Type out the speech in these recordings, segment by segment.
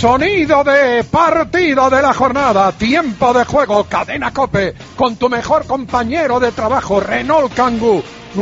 sonido de partido de la jornada, tiempo de juego, Cadena COPE, con tu mejor compañero de trabajo, Renault Kangoo,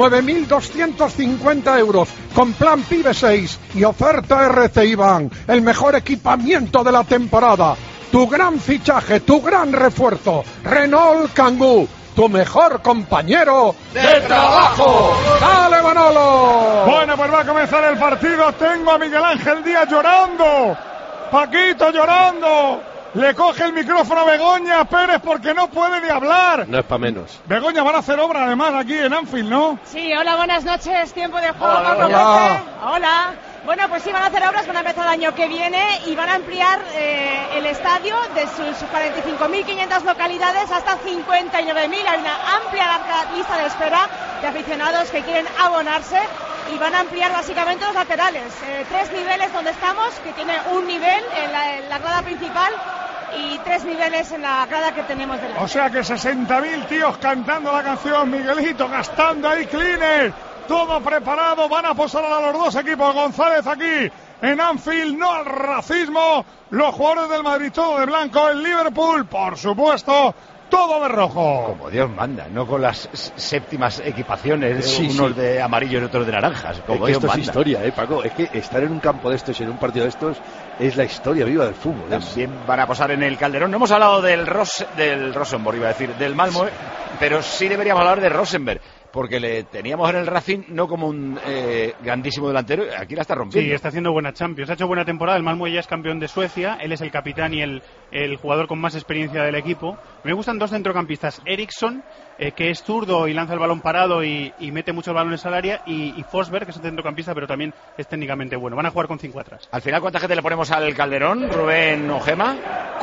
9.250 euros, con plan PIBE 6 y oferta RCI Ban, el mejor equipamiento de la temporada, tu gran fichaje, tu gran refuerzo, Renault Kangoo, tu mejor compañero de trabajo. ¡Dale, Manolo! Bueno, pues va a comenzar el partido. Tengo a Miguel Ángel Díaz llorando. Paquito llorando. Le coge el micrófono a Begoña Pérez porque no puede ni hablar. No es para menos. Begoña, van a hacer obra además aquí en Anfield, ¿no? Sí, hola, buenas noches. Tiempo de juego. Hola. Hola. Bueno, pues sí, van a hacer obras, van a empezar el año que viene y van a ampliar el estadio de sus 45.500 localidades hasta 59.000. Hay una amplia larga lista de espera de aficionados que quieren abonarse y van a ampliar básicamente los laterales. 3 niveles donde estamos, que tiene un nivel en la grada principal y 3 niveles en la grada que tenemos delante. O sea que 60.000 tíos cantando la canción, Miguelito, gastando ahí cleaner. Todo preparado, van a posar a los dos equipos. González aquí en Anfield, no al racismo. Los jugadores del Madrid todo de blanco, el Liverpool, por supuesto, todo de rojo. Como Dios manda, no con las séptimas equipaciones, unos de amarillo y otros de naranjas. Como es que Dios esto manda. es historia, Paco. Es que estar en un campo de estos y en un partido de estos es la historia viva del fútbol. También van a posar en el Calderón. No hemos hablado del Rosenborg, iba a decir, del Malmö, pero sí deberíamos hablar de Rosenberg. Porque le teníamos en el Racing no como un grandísimo delantero, aquí la está rompiendo. Sí, está haciendo buena Champions, ha hecho buena temporada, el Malmö ya es campeón de Suecia, él es el capitán y el jugador con más experiencia del equipo. Me gustan dos centrocampistas, Eriksson, que es zurdo y lanza el balón parado y mete muchos balones al área, y Forsberg, que es un centrocampista pero también es técnicamente bueno. Van a jugar con 5 atrás. Al final, ¿cuánta gente le ponemos al Calderón, Rubén o Gema?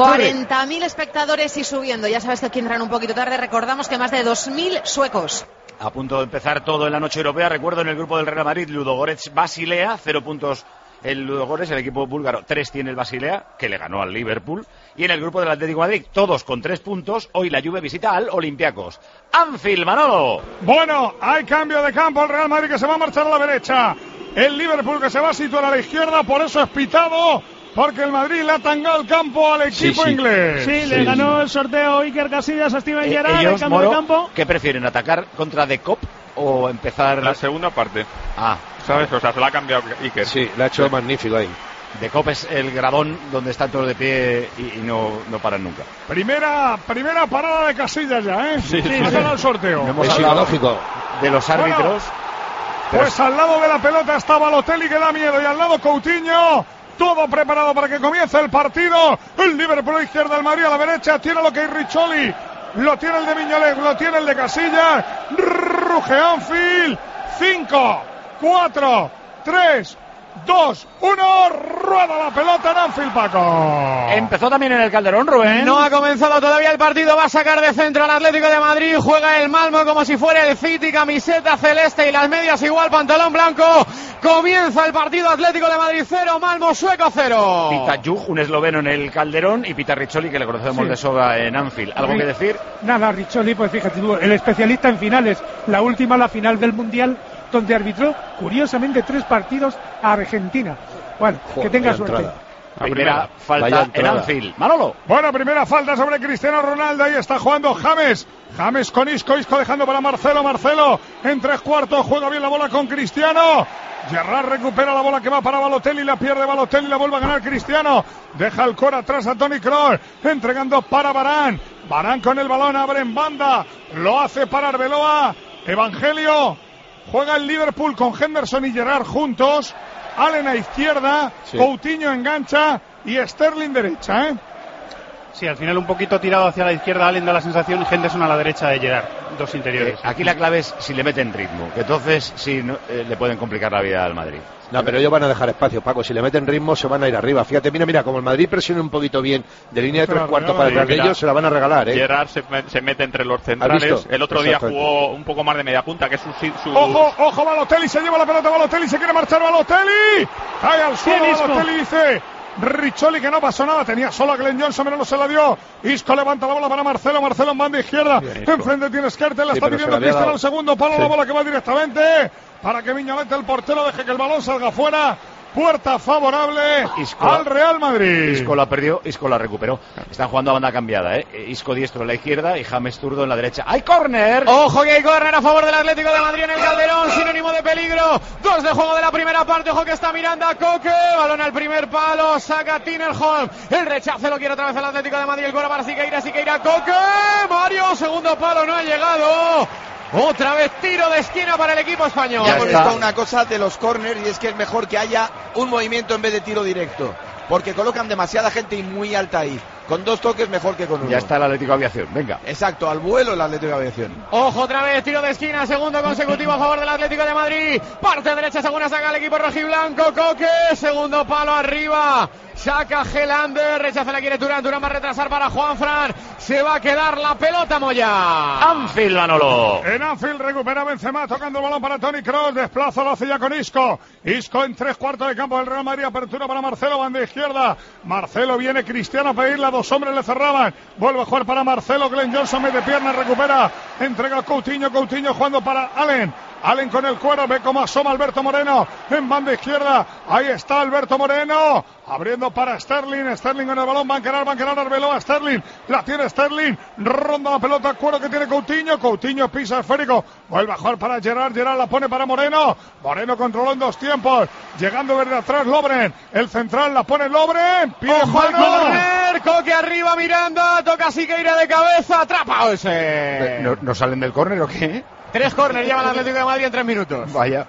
40.000 espectadores y subiendo, ya sabes que aquí entran un poquito tarde, recordamos que más de 2.000 suecos. A punto de empezar todo en la noche europea. Recuerdo en el grupo del Real Madrid, Ludogorets Basilea, 0 puntos el Ludogorets, el equipo búlgaro, 3 tiene el Basilea, que le ganó al Liverpool. Y en el grupo del Atlético de Madrid, todos con 3 puntos. Hoy la Juve visita al Olympiacos. Anfield, Manolo. Bueno, hay cambio de campo, el Real Madrid que se va a marchar a la derecha. El Liverpool que se va a situar a la izquierda, por eso es pitado. Porque el Madrid le ha tangado el campo al equipo inglés. Sí, le ganó el sorteo Iker Casillas a Steven Gerrard. Ellos, cambio Moro, de campo. ¿qué prefieren? ¿Atacar contra De Cop o empezar...? La segunda parte. Ah. ¿Sabes? O sea, se la ha cambiado Iker. Sí, la ha hecho magnífico ahí. De Cop es el gradón donde están todos de pie y no paran nunca. Primera parada de Casillas ya, ¿eh? Sí. Ha ganado el sorteo. No hemos Es hablado ilógico de los árbitros. Pues al lado de la pelota está Balotelli, que da miedo, y al lado Coutinho. Todo preparado para que comience el partido. El Liverpool a la izquierda, el Madrid a la derecha. Tiene lo que es Riccioli. Lo tiene el de Miñolet, lo tiene el de Casillas. Ruge Anfield. 5, 4, 3, 2, 1. Rueda la pelota en Anfield, Paco. Empezó también en el Calderón, Rubén. No ha comenzado todavía el partido. Va a sacar de centro al Atlético de Madrid. Juega el Malmö como si fuera el City. Camiseta celeste y las medias igual, pantalón blanco. Comienza el partido. Atlético de Madrid 0, Malmö sueco 0. Pita Juj, un esloveno en el Calderón, y Pita Riccioli, que le conocemos de sobra en Anfield. ¿Algo que decir? Nada, Riccioli, pues fíjate tú, el especialista en finales. La última, la final del Mundial, donde arbitró, curiosamente, 3 partidos a Argentina. Bueno, que tenga suerte. Primera falta en Anfield. Manolo. Bueno, primera falta sobre Cristiano Ronaldo. Ahí está jugando James. James con Isco dejando para Marcelo. Marcelo en 3/4. Juega bien la bola con Cristiano. Gerrard recupera la bola que va para Balotelli. La pierde Balotelli. La vuelve a ganar Cristiano. Deja el core atrás a Toni Kroos. Entregando para Varane. Varane con el balón. Abre en banda. Lo hace para Arbeloa. Evangelio. Juega el Liverpool con Henderson y Gerrard juntos. Allen a izquierda, sí. Coutinho engancha y Sterling derecha, ¿eh? Sí, al final un poquito tirado hacia la izquierda, Allen da la sensación, y Henderson a la derecha de Gerrard, dos interiores. Aquí la clave es si le meten ritmo, que entonces sí le pueden complicar la vida al Madrid. No, pero ellos van a dejar espacio, Paco. Si le meten ritmo se van a ir arriba. Fíjate, mira, como el Madrid presione un poquito bien de línea de 3/4 para detrás de ellos, se la van a regalar, ¿eh? Gerrard se mete entre los centrales. El otro día jugó un poco más de media punta, que es su... Ojo, Balotelli, se lleva la pelota, Balotelli, se quiere marchar Balotelli. Cae al suelo, Balotelli, dice Riccioli que no pasó nada, tenía solo a Glenn Johnson, pero no se la dio. Isco levanta la bola para Marcelo en banda izquierda. Enfrente tiene Skertel, la está pidiendo Cristiano al segundo palo, la bola que va directamente para que Miñolet, el portero, deje que el balón salga fuera. puerta favorable al Real Madrid. Isco la perdió, Isco la recuperó. Están jugando a banda cambiada, Isco diestro en la izquierda y James zurdo en la derecha. ¡Hay córner! Ojo que hay córner a favor del Atlético de Madrid en el Calderón, sinónimo de peligro. 2 de juego de la primera parte. Ojo que está Miranda, Coque, balón al primer palo, saca Tinnerholm. El rechace lo quiere otra vez el Atlético de Madrid. El gol para Siqueira, Coque, Mario, segundo palo, no ha llegado. Otra vez tiro de esquina para el equipo español. Ya hemos visto una cosa de los córners, y es que es mejor que haya un movimiento en vez de tiro directo, porque colocan demasiada gente y muy alta ahí. Con 2 toques mejor que con 1. Ya está el Atlético de Aviación, venga. Exacto, al vuelo el Atlético de Aviación. Ojo otra vez, tiro de esquina, segundo consecutivo a favor del Atlético de Madrid. Parte derecha, segunda saca el equipo rojiblanco, Coque, segundo palo arriba. Saca Gelander, rechaza la quiere Turán va a retrasar para Juanfran. Se va a quedar la pelota Moya. Anfield, Manolo. En Anfield recupera Benzema, tocando el balón para Toni Kroos, desplaza, lo hace ya con Isco. Isco en 3/4 de campo del Real Madrid, apertura para Marcelo, banda izquierda. Marcelo viene Cristiano a pedirla, 2 hombres le cerraban. Vuelve a jugar para Marcelo, Glenn Johnson mete pierna, recupera, entrega a Coutinho jugando para Allen con el cuero, ve cómo asoma Alberto Moreno en banda izquierda. Ahí está Alberto Moreno, abriendo para Sterling con el balón, va a encarar Arbeloa, Sterling, la tiene Sterling, ronda la pelota, cuero que tiene Coutinho pisa esférico, vuelve a jugar para Gerard la pone para Moreno controló en 2 tiempos, llegando desde atrás Lovren, el central la pone Lovren, pide corner, Coque arriba, Miranda, toca Siqueira de cabeza, atrapa ese. ¿No salen del córner o qué? 3 córner lleva el Atlético de Madrid en 3 minutos. Vaya.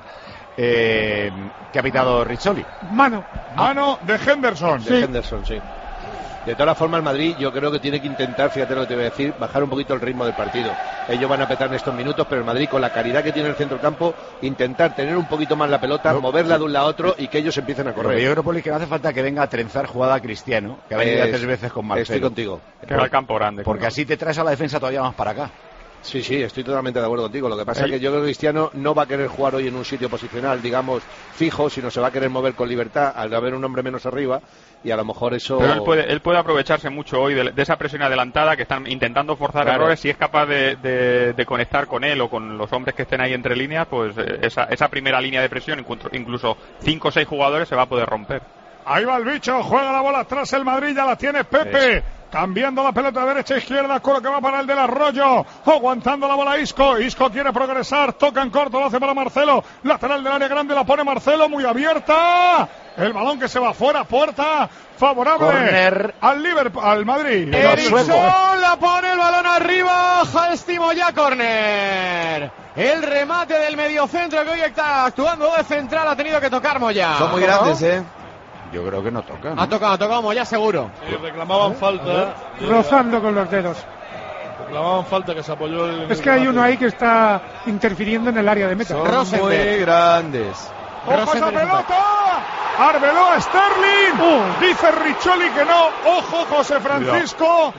¿Qué ha pitado Rizzoli? Mano de Henderson. De Henderson, sí. De todas formas, el Madrid yo creo que tiene que intentar, fíjate lo que te voy a decir, bajar un poquito el ritmo del partido. Ellos van a petar en estos minutos, pero el Madrid, con la calidad que tiene el centro del campo, intentar tener un poquito más la pelota, moverla de un lado a otro y que ellos empiecen a correr. Yo creo, Poli, que no hace falta que venga a trenzar jugada a Cristiano, que ha venido ya 3 veces con Marcelo. Estoy contigo. Que va al campo grande. Porque así te traes a la defensa todavía más para acá. Sí, estoy totalmente de acuerdo contigo. Lo que pasa es que yo creo que Cristiano no va a querer jugar hoy en un sitio posicional, digamos, fijo, sino se va a querer mover con libertad al haber un hombre menos arriba, y a lo mejor eso... Pero él puede aprovecharse mucho hoy de esa presión adelantada, que están intentando forzar errores. Si es capaz de conectar con él o con los hombres que estén ahí entre líneas, pues esa primera línea de presión, incluso 5 o 6 jugadores, se va a poder romper. Ahí va el bicho, juega la bola atrás el Madrid, ya la tiene Pepe. Cambiando la pelota de derecha a izquierda, Coro que va para el del Arroyo, aguantando la bola Isco quiere progresar, toca en corto, lo hace para Marcelo, lateral del área grande, la pone Marcelo, muy abierta, el balón que se va fuera, puerta favorable corner al Liverpool, al Madrid. Eriksson la pone, el balón arriba, Halstimo ya corner. El remate del mediocentro que hoy está actuando de central, ha tenido que tocar Moya. Son muy grandes, Yo creo que no toca, ¿no? Ha tocado Moya seguro. Reclamaban falta. Rozando con los dedos. Reclamaban falta, que se apoyó Es que hay uno ahí que está interfiriendo en el área de meta. Son muy grandes. ¡Ojo esa pelota! Arbeloa, Sterling. Dice Rizzoli que no. Ojo, José Francisco.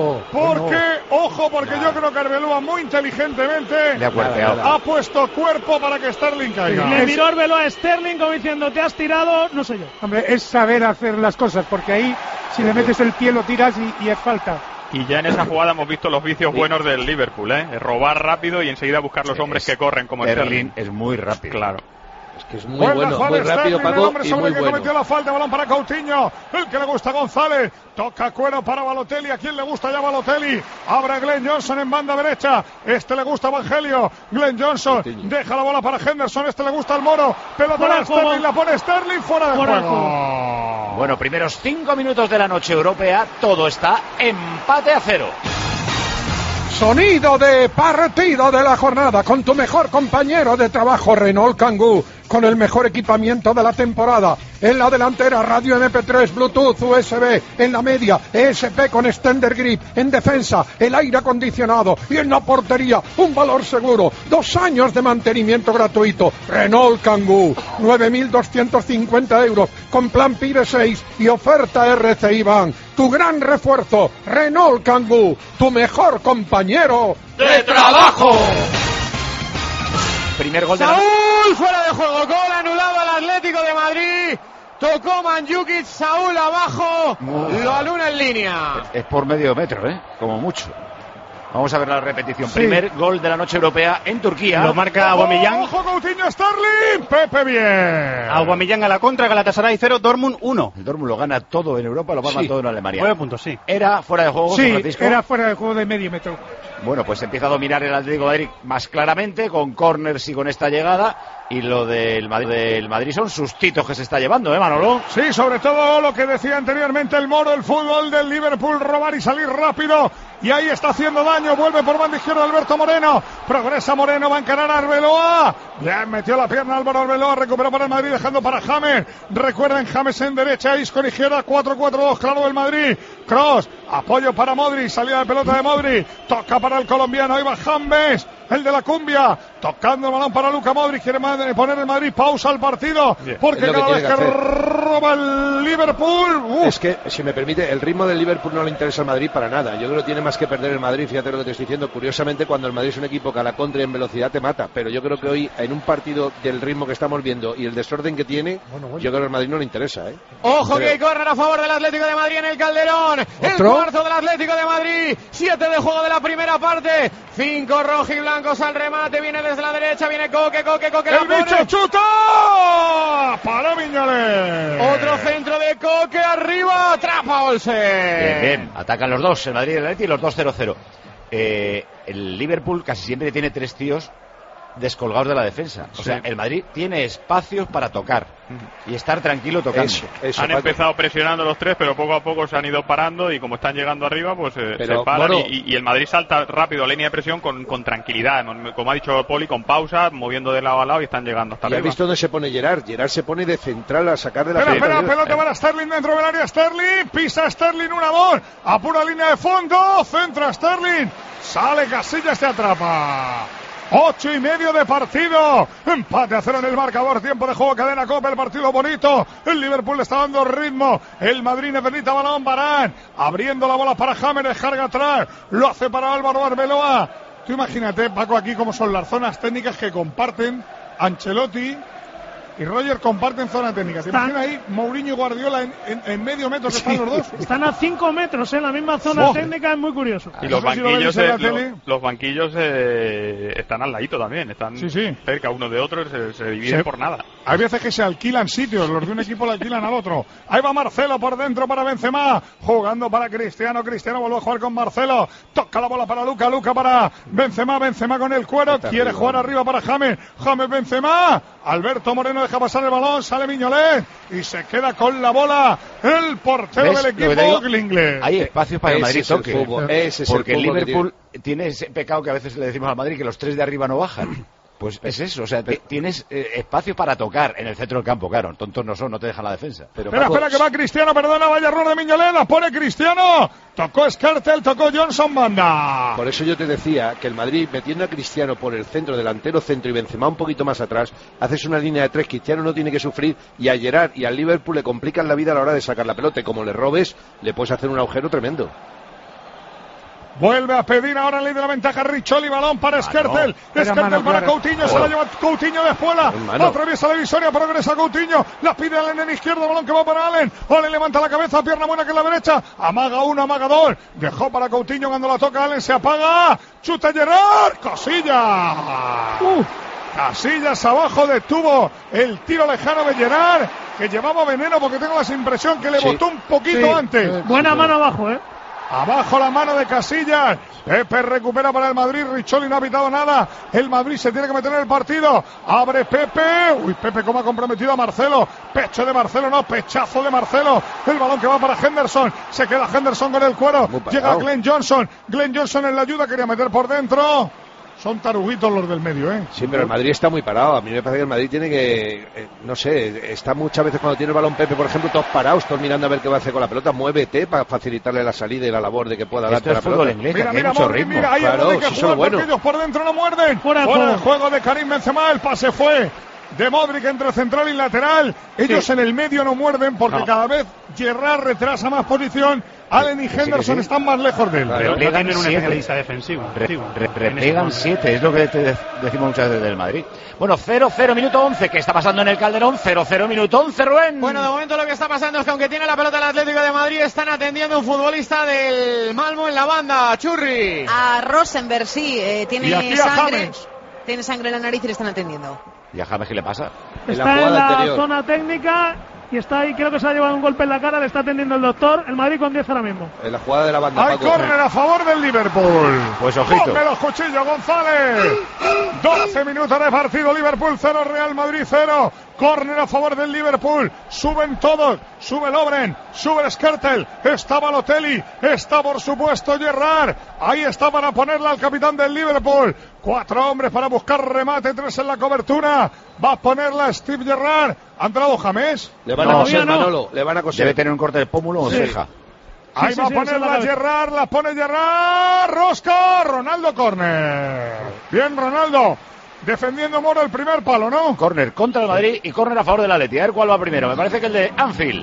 Porque yo creo que Arbeloa muy inteligentemente le ha cuerpeado. Ha puesto cuerpo para que Sterling caiga. Le miró Arbeloa a Sterling como diciendo, te has tirado, no sé yo. Hombre, es saber hacer las cosas, porque ahí si le metes el pie lo tiras y es falta. Y ya en esa jugada hemos visto los vicios buenos del Liverpool, robar rápido y enseguida buscar los hombres que corren como Sterling. Es muy rápido. Claro. Es que es muy bueno, muy rápido, Paco, el hombre y sobre muy el que bueno. cometió la falta, balón para Coutinho, el que le gusta a González, toca cuero para Balotelli, a quien le gusta ya Balotelli, abre Glenn Johnson en banda derecha, le gusta a Evangelio, Glenn Johnson, deja la bola para Henderson, le gusta al Moro, pelota para Sterling, la pone Sterling, fuera de juego. Bueno, primeros 5 minutos de la noche europea, todo está empate a 0. Sonido de partido de la jornada con tu mejor compañero de trabajo, Renault Kangoo, con el mejor equipamiento de la temporada. En la delantera, radio MP3, Bluetooth, USB. En la media, ESP con extender grip. En defensa, el aire acondicionado. Y en la portería, un valor seguro. 2 años de mantenimiento gratuito. Renault Kangoo, 9.250 euros. Con plan PIBE 6 y oferta RCI Bank. Tu gran refuerzo, Renault Kangoo, tu mejor compañero de trabajo. Primer gol de Saúl fuera de juego, gol anulado al Atlético de Madrid. Tocó Mandzukic, Saúl abajo, lo aluna en línea. Es por medio metro, como mucho. Vamos a ver la repetición. Primer gol de la noche europea en Turquía. Lo marca Aubameyang. ¡Ojo, Coutinho, Sterling! Pepe, bien. Aubameyang a la contra, Galatasaray 0, Dortmund 1. El Dortmund lo gana todo en Europa, lo gana todo en Alemania. 9 puntos, sí. ¿Era fuera de juego, Sí, Francisco? era fuera de juego de medio metro. Bueno, pues empieza a dominar el Atlético de Madrid más claramente, con corners y con esta llegada. Y lo del Madrid son sustitos que se está llevando, Manolo? Sí, sobre todo lo que decía anteriormente el Moro, el fútbol del Liverpool, robar y salir rápido. Y ahí está haciendo daño, vuelve por banda izquierda Alberto Moreno. Progresa Moreno, va a encarar a Arbeloa. Le metió la pierna Álvaro Arbeloa, recuperó para el Madrid, dejando para James. Recuerden, James en derecha, Isco en izquierda, 4-4-2, claro del Madrid. Cross, apoyo para Modric, salida de pelota de Modric. Toca para el colombiano, ahí va James, el de la cumbia. Tocando el balón para Luka Modric, quiere poner el Madrid pausa al partido. Bien, porque cada vez que roba el Liverpool... Es que, si me permite, el ritmo del Liverpool no le interesa al Madrid para nada. Yo creo que tiene más que perder el Madrid, fíjate lo que te estoy diciendo. Curiosamente, cuando el Madrid es un equipo que a la contra y en velocidad te mata. Pero yo creo que hoy, en un partido del ritmo que estamos viendo y el desorden que tiene, yo creo que al Madrid no le interesa, ¿eh? Ojo que hay córner a favor del Atlético de Madrid en el Calderón. El cuarto del Atlético de Madrid. 7 de juego de la primera parte. 5 rojiblancos al remate. Viene desde la derecha, viene Coque. ¡El bicho chuta! Para Viñoles. Otro centro de Coque arriba. Atrapa Olsen. Bien. Atacan los dos, el Madrid y el Atleti, y los dos 0-0. El Liverpool casi siempre tiene 3 tíos descolgados de la defensa. O sea, el Madrid tiene espacios para tocar y estar tranquilo tocando. Eso, han empezado presionando los 3, pero poco a poco se han ido parando y como están llegando arriba, pues se paran y el Madrid salta rápido a línea de presión con tranquilidad, como ha dicho Poli, con pausa, moviendo de lado a lado y están llegando hasta arriba. ¿Has visto dónde se pone Gerard? Gerard se pone de central a sacar de la pelota para Sterling dentro del área. Sterling, pisa Sterling 1-2, a pura línea de fondo, centra Sterling, sale Casillas, se atrapa. 8:30 de partido, empate a 0 en el marcador, tiempo de juego, cadena Copa, el partido bonito, el Liverpool le está dando ritmo, el Madrid necesita balón, Varane, abriendo la bola para James, descarga atrás, lo hace para Álvaro Arbeloa. Tú imagínate, Paco, aquí cómo son las zonas técnicas que comparten Ancelotti y Roger, comparten zona técnica. ¿Te imaginas ahí Mourinho y Guardiola en medio metro que están los dos? Están a 5 metros en la misma zona técnica, es muy curioso. Y los banquillos, están al ladito también, están cerca uno de otro, se dividen por nada. Hay veces que se alquilan sitios, los de un equipo le alquilan al otro. Ahí va Marcelo por dentro para Benzema, jugando para Cristiano vuelve a jugar con Marcelo, toca la bola para Luka para Benzema con el cuero, quiere jugar arriba para James Benzema, Alberto Moreno deja pasar el balón, sale Miñolet y se queda con la bola el portero del equipo inglés. Hay espacios para que el Madrid toque, porque el Liverpool tiene ese pecado que a veces le decimos al Madrid, que los 3 de arriba no bajan. Pues es eso, o sea, tienes espacio para tocar en el centro del campo, claro, tontos no son, no te dejan la defensa. Pero espera que va Cristiano, perdona, vaya error de Miñolet, la pone Cristiano, tocó Skrtel, tocó Johnson, banda. Por eso yo te decía que el Madrid, metiendo a Cristiano por el centro, delantero centro y Benzema un poquito más atrás, haces una línea de 3, Cristiano no tiene que sufrir, y a Gerard y al Liverpool le complican la vida a la hora de sacar la pelota, y como le robes, le puedes hacer un agujero tremendo. Vuelve a pedir ahora ley de la ventaja Richoli, balón para Skrtel, Skrtel para Coutinho, se la lleva Coutinho de espuela, atraviesa la divisoria, progresa Coutinho, la pide Allen en izquierda, balón que va para Allen, Allen levanta la cabeza, pierna buena que es la derecha, amaga uno, amaga dos, dejó para Coutinho, cuando la toca Allen se apaga, chuta Gerard, Casillas abajo, detuvo el tiro lejano de Gerard, que llevaba veneno porque tengo la impresión que le botó un poquito antes. Buena mano abajo, Abajo la mano de Casillas. Pepe recupera para el Madrid. Richoli no ha pitado nada. El Madrid se tiene que meter en el partido. Abre Pepe. Uy, Pepe cómo ha comprometido a Marcelo. Pecho de Marcelo, no, pechazo de Marcelo. El balón que va para Henderson. Se queda Henderson con el cuero. Llega Glenn Johnson. Glenn Johnson en la ayuda. Quería meter por dentro. Son taruguitos los del medio, Sí, pero el Madrid está muy parado. A mí me parece que el Madrid tiene que, no sé, está muchas veces cuando tiene el balón Pepe, por ejemplo, todos parados, todos mirando a ver qué va a hacer con la pelota. Muévete para facilitarle la salida y la labor de que pueda dar la pelota. Inglés, mira, ahí claro, es que juegan porque ellos por dentro no muerden. Fuera el juego de Karim Benzema, el pase fue de Modric entre central y lateral. Ellos en el medio no muerden porque cada vez Gerrard retrasa más posición. Allen y Henderson están más lejos de él. Repliegan un 7. especialista defensivo. Repliegan 7, es lo que decimos muchas veces del Madrid. Bueno, 0-0, minuto 11. ¿Qué está pasando en el Calderón? 0-0, minuto 11, Rubén. Bueno, de momento lo que está pasando es que aunque tiene la pelota el Atlético de Madrid, están atendiendo a un futbolista del Malmo en la banda. Churri. A Rosenberg, sí, tiene sangre. Tiene sangre en la nariz y le están atendiendo. ¿Y a James qué le pasa? Está en la zona técnica y está ahí, creo que se ha llevado un golpe en la cara, le está atendiendo el doctor. El Madrid con 10 ahora mismo. En la jugada de la banda. Hay córner a favor del Liverpool. Pues ojito. Ponme los cuchillos, González. 12 minutos de partido. Liverpool 0, Real Madrid 0. Córner a favor del Liverpool. Suben todos. Sube Lovren. Sube el Skrtel. Está Balotelli. Está, por supuesto, Gerrard. Ahí está para ponerla al capitán del Liverpool. 4 hombres para buscar remate. 3 en la cobertura. Va a ponerla Steve Gerrard. ¿Ha entrado James? Le van a coser, Manolo. Le van a coser. Debe tener un corte de pómulo o ceja. Ahí va a ponerla Gerrard. La pone Gerrard. Rosca. Ronaldo córner. Bien, Ronaldo. Defendiendo Moro el primer palo, ¿no? Córner contra el Madrid y córner a favor del Atleti. A ver cuál va primero. Me parece que el de Anfield.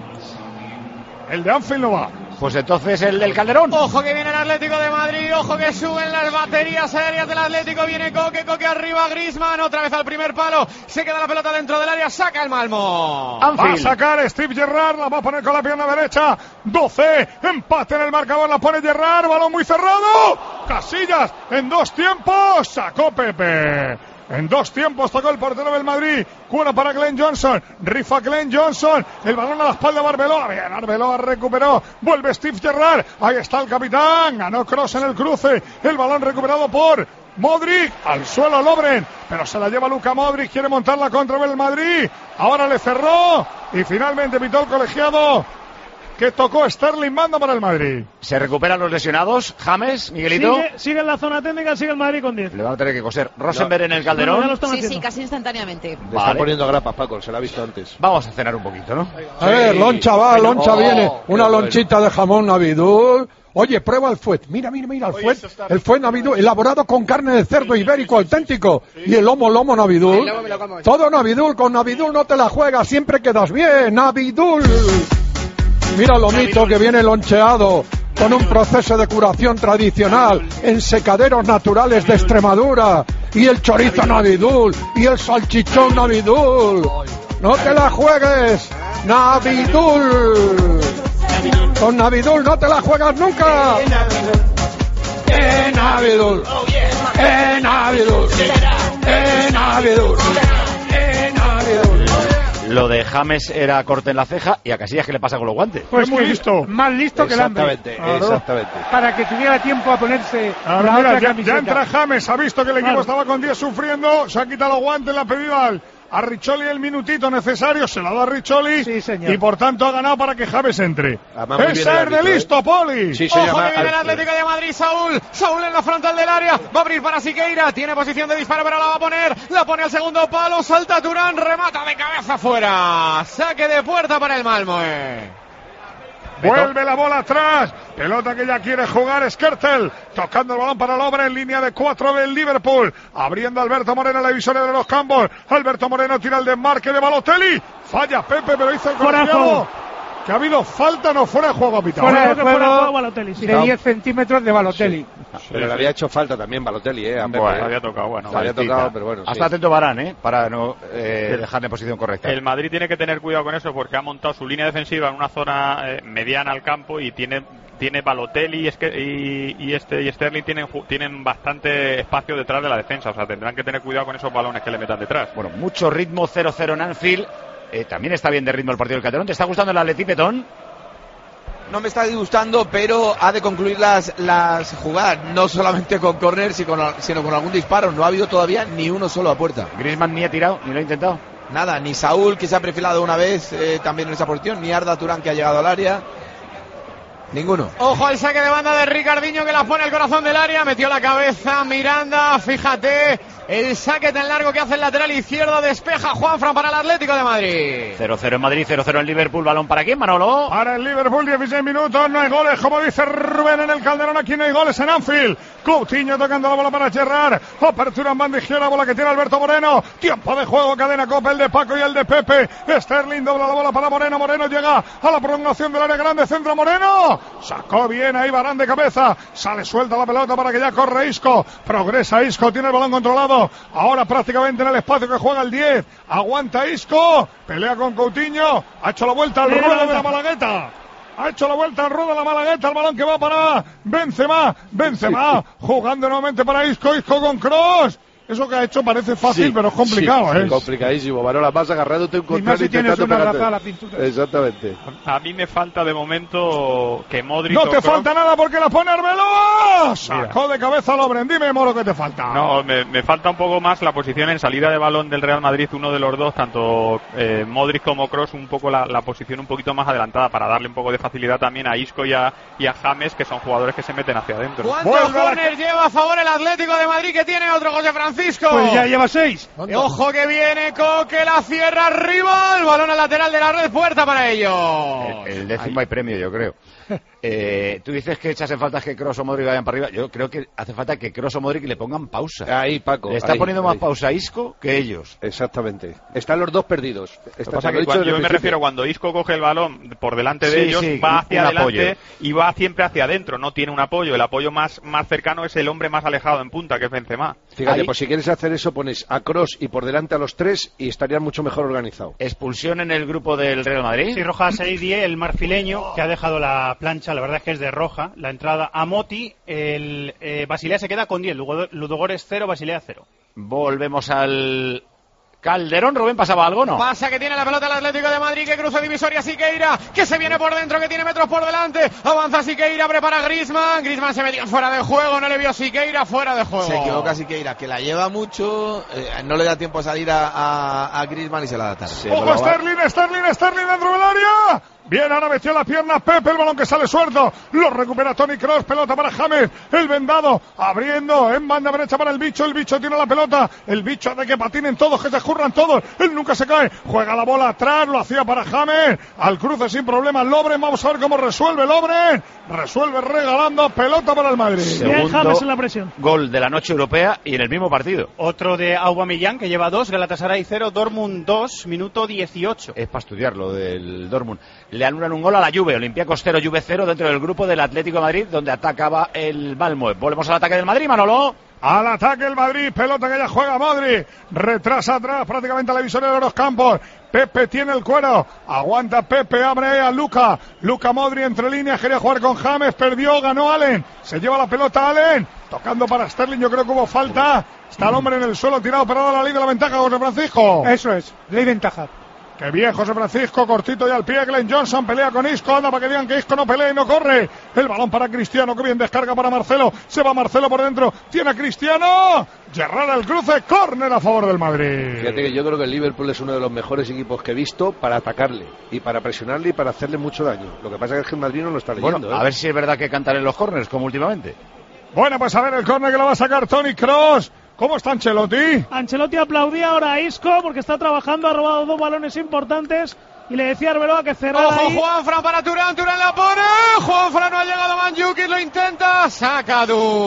El de Anfield no va. Pues entonces el del Calderón. Ojo que viene el Atlético de Madrid, ojo que suben las baterías aéreas del Atlético, viene Coque arriba, Griezmann, otra vez al primer palo, se queda la pelota dentro del área, saca el Malmo. Va a sacar Steve Gerrard, la va a poner con la pierna derecha, 12, empate en el marcador, la pone Gerrard, balón muy cerrado, Casillas, en 2 tiempos, sacó Pepe. En 2 tiempos tocó el portero del Madrid. Cura para Glenn Johnson. Rifa Glenn Johnson. El balón a la espalda de Arbeloa. Bien, Arbeloa recuperó. Vuelve Steve Gerrard. Ahí está el capitán. Ganó Kroos en el cruce. El balón recuperado por Modric. Al suelo Lovren. Pero se la lleva Luka Modric. Quiere montarla contra el Madrid. Ahora le cerró. Y finalmente pitó el colegiado que tocó Sterling, manda para el Madrid. Se recuperan los lesionados. James, Miguelito. Sigue en la zona técnica, sigue el Madrid con 10. Le van a tener que coser. Rosenberg en el Calderón. Sí, casi instantáneamente. Le está poniendo grapas, Paco, se la ha visto antes. Vamos a cenar un poquito, ¿no? A ver, loncha va, loncha viene. Una lonchita de jamón Navidul. Oye, prueba el fuet. Mira, el fuet. El fuet Navidul, elaborado con carne de cerdo ibérico auténtico. Y el lomo Navidul. Todo Navidul, con Navidul no te la juegas, siempre quedas bien. Navidul. Mira lo mito que viene loncheado con un proceso de curación tradicional en secaderos naturales de Extremadura, y el chorizo Navidul y el salchichón Navidul. No te la juegues, Navidul. Con Navidul no te la juegas nunca. Navidul. Navidul. Navidul. Lo de James era corte en la ceja, y a Casillas, ¿qué le pasa con los guantes? Pues muy listo. Más listo que el hambre. Exactamente. Para que tuviera tiempo a ponerse la otra otra camiseta. ya entra James, ha visto que el equipo estaba con 10 sufriendo, se ha quitado los guantes, le ha pedido a Riccioli el minutito necesario, se lo ha dado a Riccioli, sí, señor. Y por tanto ha ganado para que James entre. Es ser de listo, Poli. Sí, ojo que viene el Atlético de Madrid, Saúl en la frontal del área, va a abrir para Siqueira, tiene posición de disparo, pero la pone al segundo palo, salta Turán, remata de cabeza fuera, saque de puerta para el Malmo. Vuelve la bola atrás, pelota que ya quiere jugar Skrtel, tocando el balón para Lovren en línea de 4 del Liverpool, abriendo Alberto Moreno en la divisoria de los campos. Alberto Moreno tira el desmarque de Balotelli, falla Pepe, pero hizo el colegiado. Que ha habido falta, no fuera de juego, pitado. Fuera de juego Balotelli, sí. De 10 centímetros de Balotelli. Sí. Pero le había hecho falta también Balotelli, a Pepe. Bueno, había tocado, había tocado, pero bueno. Hasta atento Varane, para no dejar en posición correcta. El Madrid tiene que tener cuidado con eso, porque ha montado su línea defensiva en una zona mediana al campo, y tiene Balotelli y Sterling tienen bastante espacio detrás de la defensa. O sea, tendrán que tener cuidado con esos balones que le metan detrás. Bueno, mucho ritmo, 0-0 en Anfield. También está bien de ritmo el partido del Calderón. ¿Te está gustando el Atleti, Petón? No me está disgustando, pero ha de concluir las jugadas, no solamente con córner, sino con algún disparo. No ha habido todavía ni uno solo a puerta. Griezmann ni ha tirado, ni lo ha intentado. Nada, ni Saúl, que se ha perfilado una vez también en esa posición, ni Arda Turán, que ha llegado al área. Ninguno. Ojo al saque de banda de Ricardinho, que la pone al corazón del área, metió la cabeza Miranda, fíjate El saque tan largo que hace el lateral izquierdo, despeja Juanfran para el Atlético de Madrid. 0-0 en Madrid, 0-0 en Liverpool. ¿Balón para quién, Manolo? Para el Liverpool, 16 minutos, no hay goles, como dice Rubén en el Calderón, aquí no hay goles en Anfield. Coutinho tocando la bola para Gerrard, apertura en banda izquierda, bola que tiene Alberto Moreno, tiempo de juego, cadena Copa, el de Paco y el de Pepe. Sterling dobla la bola para Moreno, Moreno llega a la prolongación del área grande, centro Moreno, sacó bien ahí Varane de cabeza, sale suelta la pelota para que ya corre Isco, progresa Isco, tiene el balón controlado. Ahora prácticamente en el espacio que juega el 10. Aguanta Isco. Pelea con Coutinho. Ha hecho la vuelta al ruedo de la Malagueta. Ha hecho la vuelta al ruedo de la Malagueta. El balón que va para Benzema. Benzema jugando nuevamente para Isco. Isco con Kroos. Eso que ha hecho parece fácil, pero es complicado, sí, complicadísimo. Manola, vas agarrándote un contrario intentando pegarte. Exactamente. A mí me falta de momento que Modric... No te falta nada porque la pone Arbeloa. Sacó de cabeza a Lovren. Dime, Moro, ¿qué te falta? No, me falta un poco más la posición en salida de balón del Real Madrid, uno de los dos, tanto Modric como Kroos, un poco la posición un poquito más adelantada para darle un poco de facilidad también a Isco y a James, que son jugadores que se meten hacia adentro. ¿Cuántos corners lleva a favor el Atlético de Madrid, que tiene otro José Francisco? Pues ya lleva 6. Ojo que viene Coque, la cierra arriba, el balón al lateral de la red, puerta para ellos. El décimo hay premio, yo creo. Tú dices que echas en falta que Kroos o Modric vayan para arriba. Yo creo que hace falta que Kroos o Modric le pongan pausa. Ahí, Paco. Le está poniendo más pausa a Isco que ellos. Exactamente. Están los dos perdidos. Yo me refiero cuando Isco coge el balón por delante de ellos, va hacia adelante y va siempre hacia adentro. No tiene un apoyo. El apoyo más cercano es el hombre más alejado en punta, que es Benzema. Fíjate, pues si quieres hacer eso, pones a Kroos y por delante a los tres y estarían mucho mejor organizados. Expulsión en el grupo del Real Madrid. Sí, roja a Seidie, el marfileño, que ha dejado la plancha. La verdad es que es de roja. La entrada a Moti. El Basilea se queda con 10. Ludogorets 0, Basilea 0. Volvemos al Calderón. Rubén, ¿pasaba algo, no? Pasa que tiene la pelota el Atlético de Madrid, que cruza divisoria Siqueira, que se viene por dentro, que tiene metros por delante. Avanza Siqueira, prepara Griezmann. Griezmann se metió fuera de juego, no le vio Siqueira, fuera de juego. Se equivoca Siqueira, que la lleva mucho, no le da tiempo a salir a Griezmann y se la da tarde. ¡Ojo, Sterling dentro del área! Bien, ahora metió la pierna Pepe, el balón que sale suelto, lo recupera Toni Kroos, pelota para James, el vendado, abriendo en banda derecha para el bicho tiene la pelota, el bicho de que patinen todos, que se escurran todos, él nunca se cae, juega la bola atrás, lo hacía para James, al cruce sin problema, Lovren, vamos a ver cómo resuelve Lovren, resuelve regalando pelota para el Madrid. Bien, James en la presión. Gol de la noche europea y en el mismo partido. Otro de Aubameyang, que lleva 2, Galatasaray 0, Dortmund 2, minuto 18. Es para estudiar lo del Dortmund. Le anulan un gol a la Juve, Olympiacos 0, Juve 0 dentro del grupo del Atlético de Madrid, donde atacaba el Malmö. Volvemos al ataque del Madrid, Manolo. Al ataque el Madrid, pelota que ya juega Modric, retrasa atrás prácticamente a la divisoria de los campos. Pepe tiene el cuero, aguanta Pepe, abre a Luka Modric entre líneas, quería jugar con James, perdió, ganó Allen, se lleva la pelota Allen, tocando para Sterling, yo creo que hubo falta, está el hombre en el suelo tirado, pero la ley de la ventaja, José Francisco. Eso es, ley de ventaja. Qué bien, José Francisco, cortito y al pie, Glenn Johnson pelea con Isco, anda para que digan que Isco no pelea y no corre. El balón para Cristiano, que bien descarga para Marcelo, se va Marcelo por dentro, tiene a Cristiano, Gerrard al cruce, córner a favor del Madrid. Fíjate que yo creo que el Liverpool es uno de los mejores equipos que he visto para atacarle y para presionarle y para hacerle mucho daño. Lo que pasa es que el Madrid no lo está leyendo. Bueno, a ver si es verdad que cantan en los córners, como últimamente. Bueno, pues a ver el córner que lo va a sacar Toni Kroos. ¿Cómo está Ancelotti? Ancelotti aplaudía ahora a Isco porque está trabajando, ha robado 2 balones importantes y le decía a Arbeloa que cerrara. Ojo, ahí. Juanfran para Turán la pone, Juanfran no ha llegado, Mandzukic lo intenta, saca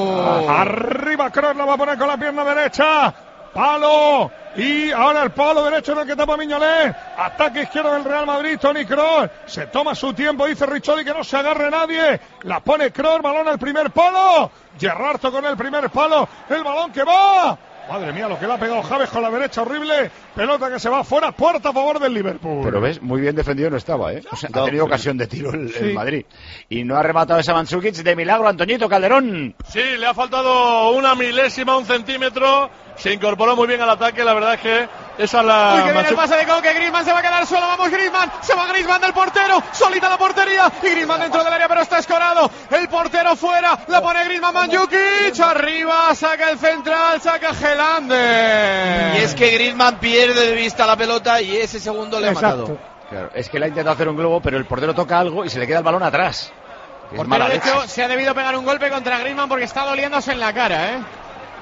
Arriba Kroos, la va a poner con la pierna derecha, palo, y ahora el palo derecho en el que tapa Mignolet, ataque izquierdo del Real Madrid, Toni Kroos, se toma su tiempo, dice Riccoli que no se agarre nadie, la pone Kroos, balón al primer palo, Gerrard con el primer palo, el balón que va, madre mía lo que le ha pegado James con la derecha, horrible, pelota que se va fuera, puerta a favor del Liverpool. Pero ves, muy bien defendido no estaba, ¿eh? O sea, ha tenido ocasión de tiro el Madrid. Y no ha rematado esa Mandzukic de milagro, Antoñito Calderón. Sí, le ha faltado una milésima, 1 centímetro. Se incorporó muy bien al ataque, la verdad es que esa es la... Uy, que viene el pase de Coque, Griezmann se va a quedar solo, vamos Griezmann, se va Griezmann del portero, solita la portería, y Griezmann dentro del área pero está escorado, el portero fuera, la pone Griezmann, Mandzukic, arriba, saca el central, saca Helander. Y es que Griezmann pierde de vista la pelota y ese segundo le ha matado. Claro, es que le ha intentado hacer un globo, pero el portero toca algo y se le queda el balón atrás. Por derecho se ha debido pegar un golpe contra Griezmann porque está doliéndose en la cara,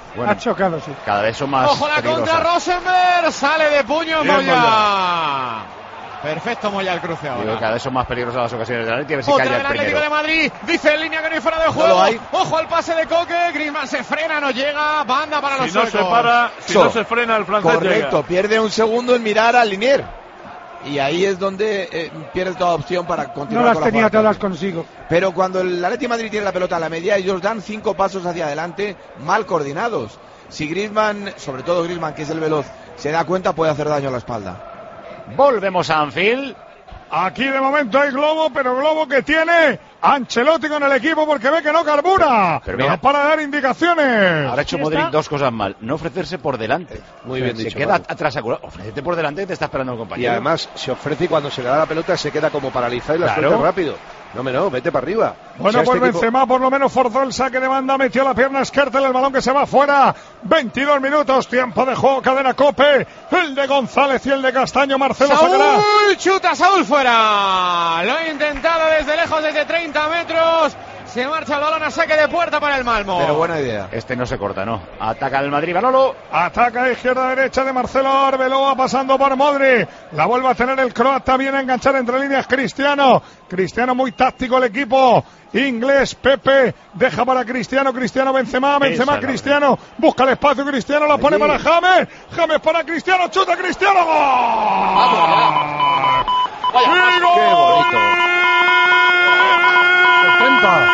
Ha chocado, sí. Cada vez son más ¡Ojo la peligrosas. contra Rosenberg! Sale de puño Bien, Moya. Perfecto Moya el cruce ahora. Digo, cada vez son más peligrosas las ocasiones del Atlético. A ver si Otra calla del el Atlético primero. de Madrid. Dice en línea que no hay fuera de No juego. lo hay. Ojo al pase de Coque. Griezmann se frena, no llega. Banda para los Si no se suecos. para, si no se frena, el francés Correcto, llega. pierde un segundo en mirar al Linier. Y ahí es donde pierde toda opción para No continuar las con la tenía jugada. todas consigo. Pero cuando el Atlético de Madrid tiene la pelota a la media, ellos dan 5 pasos hacia adelante mal coordinados. Si Griezmann, sobre todo Griezmann, que es el veloz, se da cuenta, puede hacer daño a la espalda. Volvemos a Anfield. Aquí de momento hay globo, pero globo que tiene Ancelotti con el equipo porque ve que no carbura. Pero mira, no para de dar indicaciones. Ahora ha hecho Modric dos cosas mal. No ofrecerse por delante. Muy bien se dicho, queda Paco. atrás. Ofrécete por delante, te está esperando el Y compañero. además se ofrece y cuando se le da la pelota se queda como paralizado y la Claro. suelta rápido. No, vete para arriba. Bueno, O sea, pues este equipo- Benzema por lo menos forzó el saque de banda, metió la pierna Skrtel, el balón que se va fuera. 22 minutos, tiempo de juego, cadena Cope. El de González y el de Castaño, Marcelo sacará. Saúl chuta, Saúl fuera. Lo ha intentado desde lejos, desde 30 metros. Se marcha el balón a saque de puerta para el Malmo. Pero buena idea. Este no se corta, ¿no? Ataca el Madrid, Manolo. Ataca a izquierda-derecha de Marcelo Arbeloa pasando por Modri. La vuelve a tener el croata, viene a enganchar entre líneas Cristiano. Cristiano muy táctico el equipo inglés. Pepe deja para Cristiano, Cristiano Benzema, Benzema Esa, Cristiano. Busca el espacio Cristiano, la pone para James. James para Cristiano, chuta Cristiano. ¡Gol! ¡Y gol! Qué bonito. 70.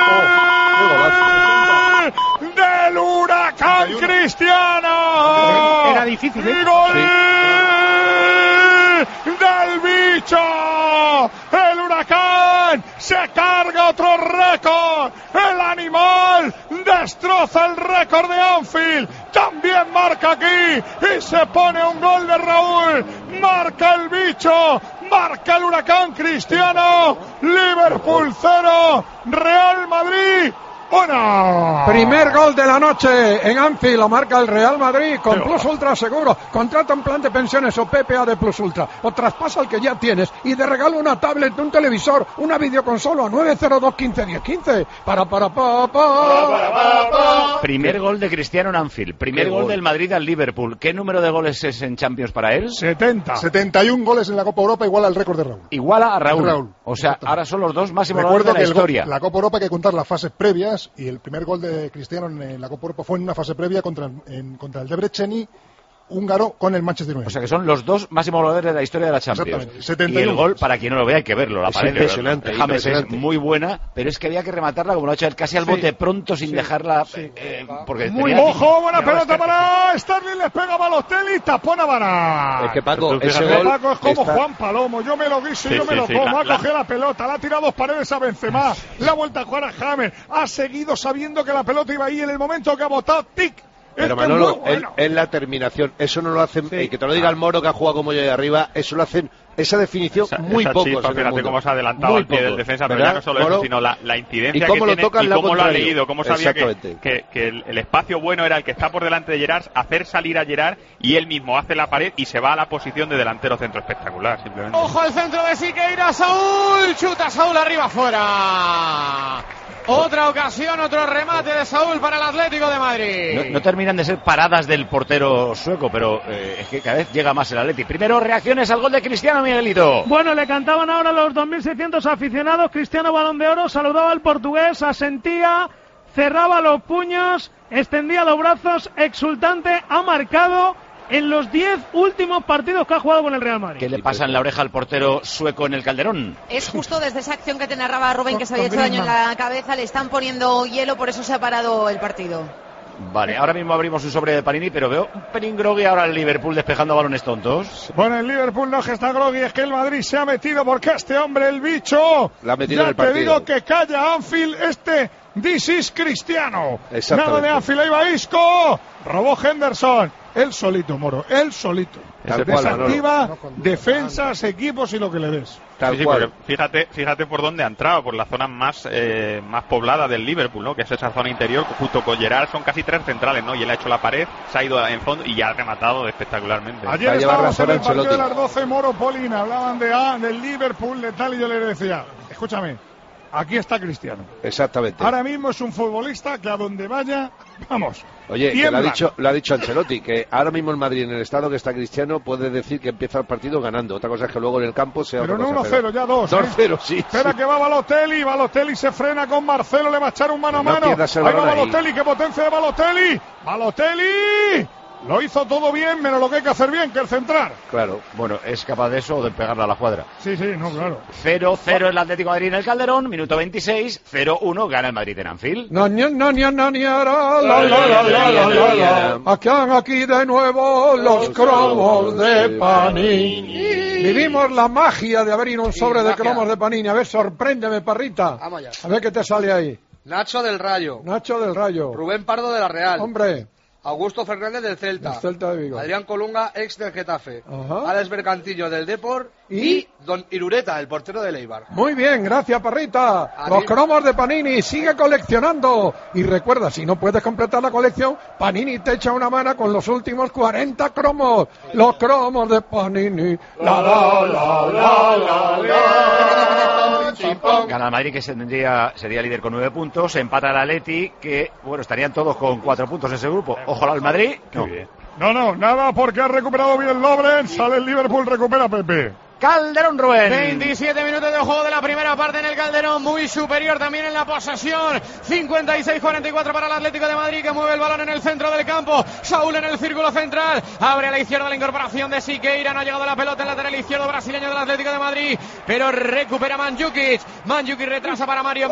Del Huracán Cristiano. Era difícil, ¿eh? ¡Y gol del bicho! El Huracán se carga otro récord. El animal destroza el récord de Anfield. También marca aquí y se pone un gol de Raúl. Marca el bicho. Marca el Huracán Cristiano. Liverpool 0. Real Madrid 1. Primer gol de la noche en Anfield, lo marca el Real Madrid con Plus Ultra Seguro. Contrata un plan de pensiones o PPA de Plus Ultra o traspasa el que ya tienes y de regalo una tablet, un televisor, una videoconsola 902 15 10 15. Primer gol de Cristiano en Anfield. Primer gol del Madrid al Liverpool. ¿Qué número de goles es en Champions para él? 70. 71 goles en la Copa Europa, igual al récord de Raúl. Iguala a Raúl. Raúl. O sea, ahora son los dos máximos goles Recuerdo de que la historia. la Copa Europa hay que contar las fases previas y el primer gol de Cristiano en la Copa Europa fue en una fase previa contra el Debreceni húngaro con el Manchester United. O sea que son los dos máximos goleadores de la historia de la Champions. Exactamente, 71 Y el gol, para quien no lo vea, hay que verlo. La Es pared impresionante, de James impresionante. es muy buena, pero es que había que rematarla como lo ha hecho él, casi al bote pronto, sin dejarla. Porque Muy tenía- ojo, buena pelota para Sterling, les pega a Balotelli, tapón a Varane. Es que Paco, ese Fíjate, gol Paco es como está- Juan Palomo, yo me lo guiso y Sí, yo me sí, lo sí, como, ha la- cogido la pelota, la ha tirado 2 paredes a Benzema, la ha vuelto a jugar a James, ha seguido sabiendo que la pelota iba ahí en el momento que ha botado, tic. Pero Es que es Manolo, muy bueno. es la terminación. Eso no lo hacen, que te lo diga el Moro que ha jugado como yo de arriba, eso lo hacen, esa definición, muy esa pocos. chispa, en el fíjate mundo. cómo se ha adelantado Muy al pie del pocos, defensa, pero ¿verdad, ya no solo Moro? eso, sino la incidencia ¿Y cómo que lo tiene toca al y lado cómo lo ha contrario? leído, cómo sabía Exactamente. que el espacio bueno era el que está por delante de Gerard, hacer salir a Gerard y él mismo hace la pared y se va a la posición de delantero centro espectacular, simplemente. Ojo al centro de Siqueira, Saúl. Chuta Saúl arriba fuera. Otra ocasión, otro remate de Saúl para el Atlético de Madrid. No terminan de ser paradas del portero sueco, pero es que cada vez llega más el Atleti. Primero, reacciones al gol de Cristiano, Miguelito. Bueno, le cantaban ahora los 2.600 aficionados. Cristiano Balón de Oro, saludaba al portugués, asentía, cerraba los puños, extendía los brazos, exultante, ha marcado en los 10 últimos partidos que ha jugado con el Real Madrid. ¿Qué le pasa en la oreja al portero sueco en el Calderón? Es justo desde esa acción que te narraba Rubén, que se había Con hecho daño en Griezmann. la cabeza, le están poniendo hielo, por eso se ha parado el partido. Vale, ahora mismo abrimos un sobre de Panini, pero veo un pelín grogui ahora el Liverpool despejando balones tontos. Bueno, el Liverpool no es que está grogui, es que el Madrid se ha metido porque este hombre, el bicho, La ha metido ya en el te partido. digo que calla Anfield, This is Cristiano. Exactamente. Nada de Anfield, ahí va Isco, robó Henderson, él solito, Moro, él solito. Tal cual, Desactiva defensas, equipos y lo que le des. Tal Sí, cual. porque fíjate por dónde ha entrado, por la zona más poblada del Liverpool, ¿no? Que es esa zona interior, junto con Gerard son casi 3 centrales, ¿no? Y él ha hecho la pared, se ha ido en fondo y ya ha rematado espectacularmente. Ayer Va a llevar estábamos en razón el partido de Ancelotti. las 12, Moro, Polina, hablaban del Liverpool, de tal, y yo le decía, escúchame, aquí está Cristiano. Exactamente. Ahora mismo es un futbolista que a donde vaya, vamos. Oye, que lo ha dicho Ancelotti, que ahora mismo el Madrid, en el estado que está Cristiano, puede decir que empieza el partido ganando. Otra cosa es que luego en el campo sea pero otra no cosa. 1-0, ya 2. 2-0, sí. Espera sí. que va Balotelli se frena con Marcelo, le va a echar un mano a mano. Ahí va Balotelli, qué potencia de Balotelli. ¡Balotelli! Lo hizo todo bien, menos lo que hay que hacer bien, que el centrar. Claro. Bueno, es capaz de eso o de pegarle a la cuadra. Sí, no, claro. 0-0 el Atlético de Madrid en el Calderón, minuto 26, 0-1 gana el Madrid en Anfield. Aquí de nuevo los cromos de Panini. Vivimos la magia de abrir un sobre de cromos de Panini. A ver, sorpréndeme, Parrita. Vamos allá. A ver qué te sale ahí. Nacho del Rayo. Rubén Pardo de la Real. Hombre. Augusto Fernández del Celta. De Vigo. Adrián Colunga, ex del Getafe. Ajá. Alex Bergantillo del Depor. Y Don Irureta, el portero del Eibar. Muy bien, gracias, Parrita. Los cromos de Panini, sigue coleccionando. Y recuerda, si no puedes completar la colección, Panini te echa una mano con los últimos 40 cromos. Los cromos de Panini. Gana el Madrid, que sería líder con 9 puntos. Empata el Atleti, que bueno, estarían todos con 4 puntos en ese grupo. Ojo al Madrid. No, nada, porque ha recuperado bien Lovren. Sale el Liverpool, recupera Pepe. Calderón, Rubén. 27 minutos de juego de la primera parte en el Calderón, muy superior también en la posesión. 56-44 para el Atlético de Madrid, que mueve el balón en el centro del campo. Saúl en el círculo central, abre a la izquierda la incorporación de Siqueira. No ha llegado la pelota en lateral izquierdo brasileño del Atlético de Madrid, pero recupera Mandzukic retrasa para Mario.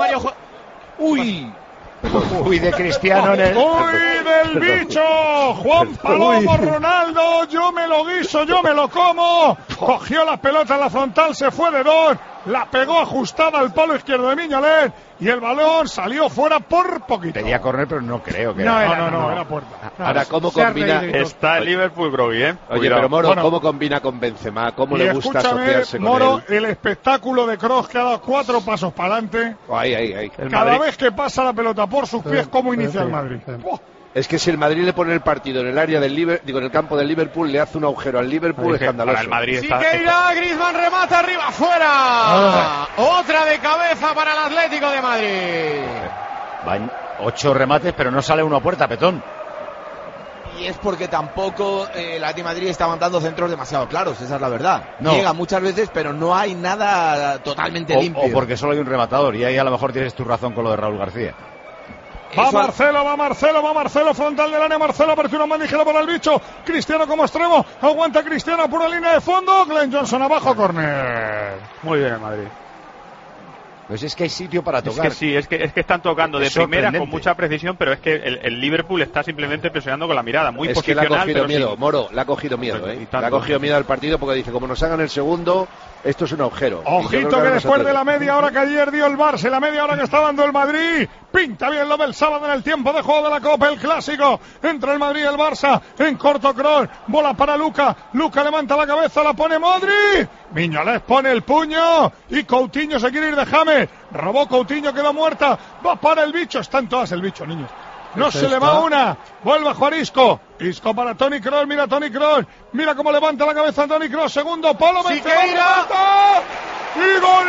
Uy, de Cristiano en el... ¡Uy, del bicho! Juan Palomo Ronaldo, yo me lo guiso, yo me lo como. Cogió la pelota en la frontal, se fue de dos, la pegó ajustada al palo izquierdo de Miñolet y el balón salió fuera por poquito. Pedía córner, pero no creo que no, era puerta. Ahora, ¿cómo combina? Está el Liverpool, Brogui, ¿eh? Oye, pero Moro, ¿cómo combina con Benzema? ¿Cómo le gusta asociarse con Moro, él? el espectáculo de Kroos, que ha dado 4 pasos para adelante. Ahí. Cada vez que pasa la pelota por sus pies, ¿cómo inicia el Madrid? Es que si el Madrid le pone el partido en el área del Liverpool, en el campo del Liverpool, le hace un agujero al Liverpool escandaloso. El Madrid Siqueira, Griezmann remata arriba, fuera. Otra de cabeza para el Atlético de Madrid. Van 8 remates, pero no sale uno a puerta, Petón. Y es porque tampoco el Atlético de Madrid está mandando centros demasiado claros, esa es la verdad. No. Llega muchas veces, pero no hay nada totalmente limpio. O porque solo hay un rematador, y ahí a lo mejor tienes tu razón con lo de Raúl García. Va Marcelo, frontal del área, Marcelo, apertura más ligera por el bicho, Cristiano como extremo, aguanta Cristiano, pura línea de fondo, Glenn Johnson abajo, córner. Muy bien el Madrid. Pues es que hay sitio para tocar. Es que están tocando de primera con mucha precisión, pero es que el Liverpool está simplemente presionando con la mirada, muy es posicional. Que le ha cogido miedo, sí. Moro, le ha cogido miedo, Le ha cogido miedo al partido porque dice, como nos hagan el segundo, esto es un agujero. Ojito que después de la media hora que ayer dio el Barça, la media hora que está dando el Madrid, pinta bien lo del sábado en el tiempo de juego de la Copa, el clásico entre el Madrid y el Barça, en corto Kroos, bola para Luka levanta la cabeza, la pone Modric, Miñolet pone el puño y Coutinho se quiere ir de James, robó Coutinho, quedó muerta, va para el bicho, está en todas el bicho, niños. No se le va una, vuelve a jugar Isco para Toni Kroos, mira Toni Kroos, mira cómo levanta la cabeza Toni Kroos, segundo palo, Siqueira y gol.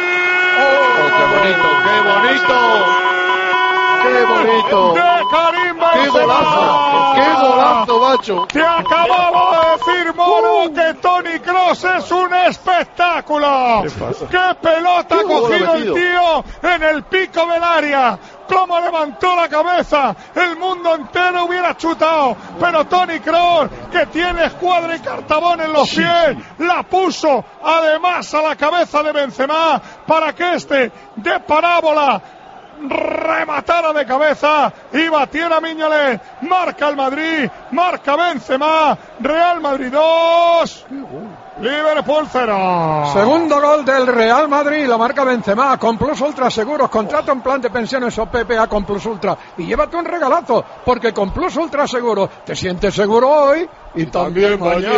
¡Qué bonito! De Karim Benzema. ¡Qué golazo, macho! Te acababa de decir, Moro, que Toni Kroos es un espectáculo. ¡Qué pelota ha cogido el tío en el pico del área! ¡Cómo levantó la cabeza! El mundo entero hubiera chutado, pero Toni Kroos, que tiene escuadra y cartabón en los pies, la puso además a la cabeza de Benzema para que de parábola rematara de cabeza y batiera Miñolet. Marca el Madrid, marca Benzema, Real Madrid 2, Liverpool 0. Segundo gol del Real Madrid, la marca Benzema, con Plus Ultra Seguros, contrata un plan de pensiones o PPA con Plus Ultra y llévate un regalazo, porque con Plus Ultra Seguros te sientes seguro hoy, Y también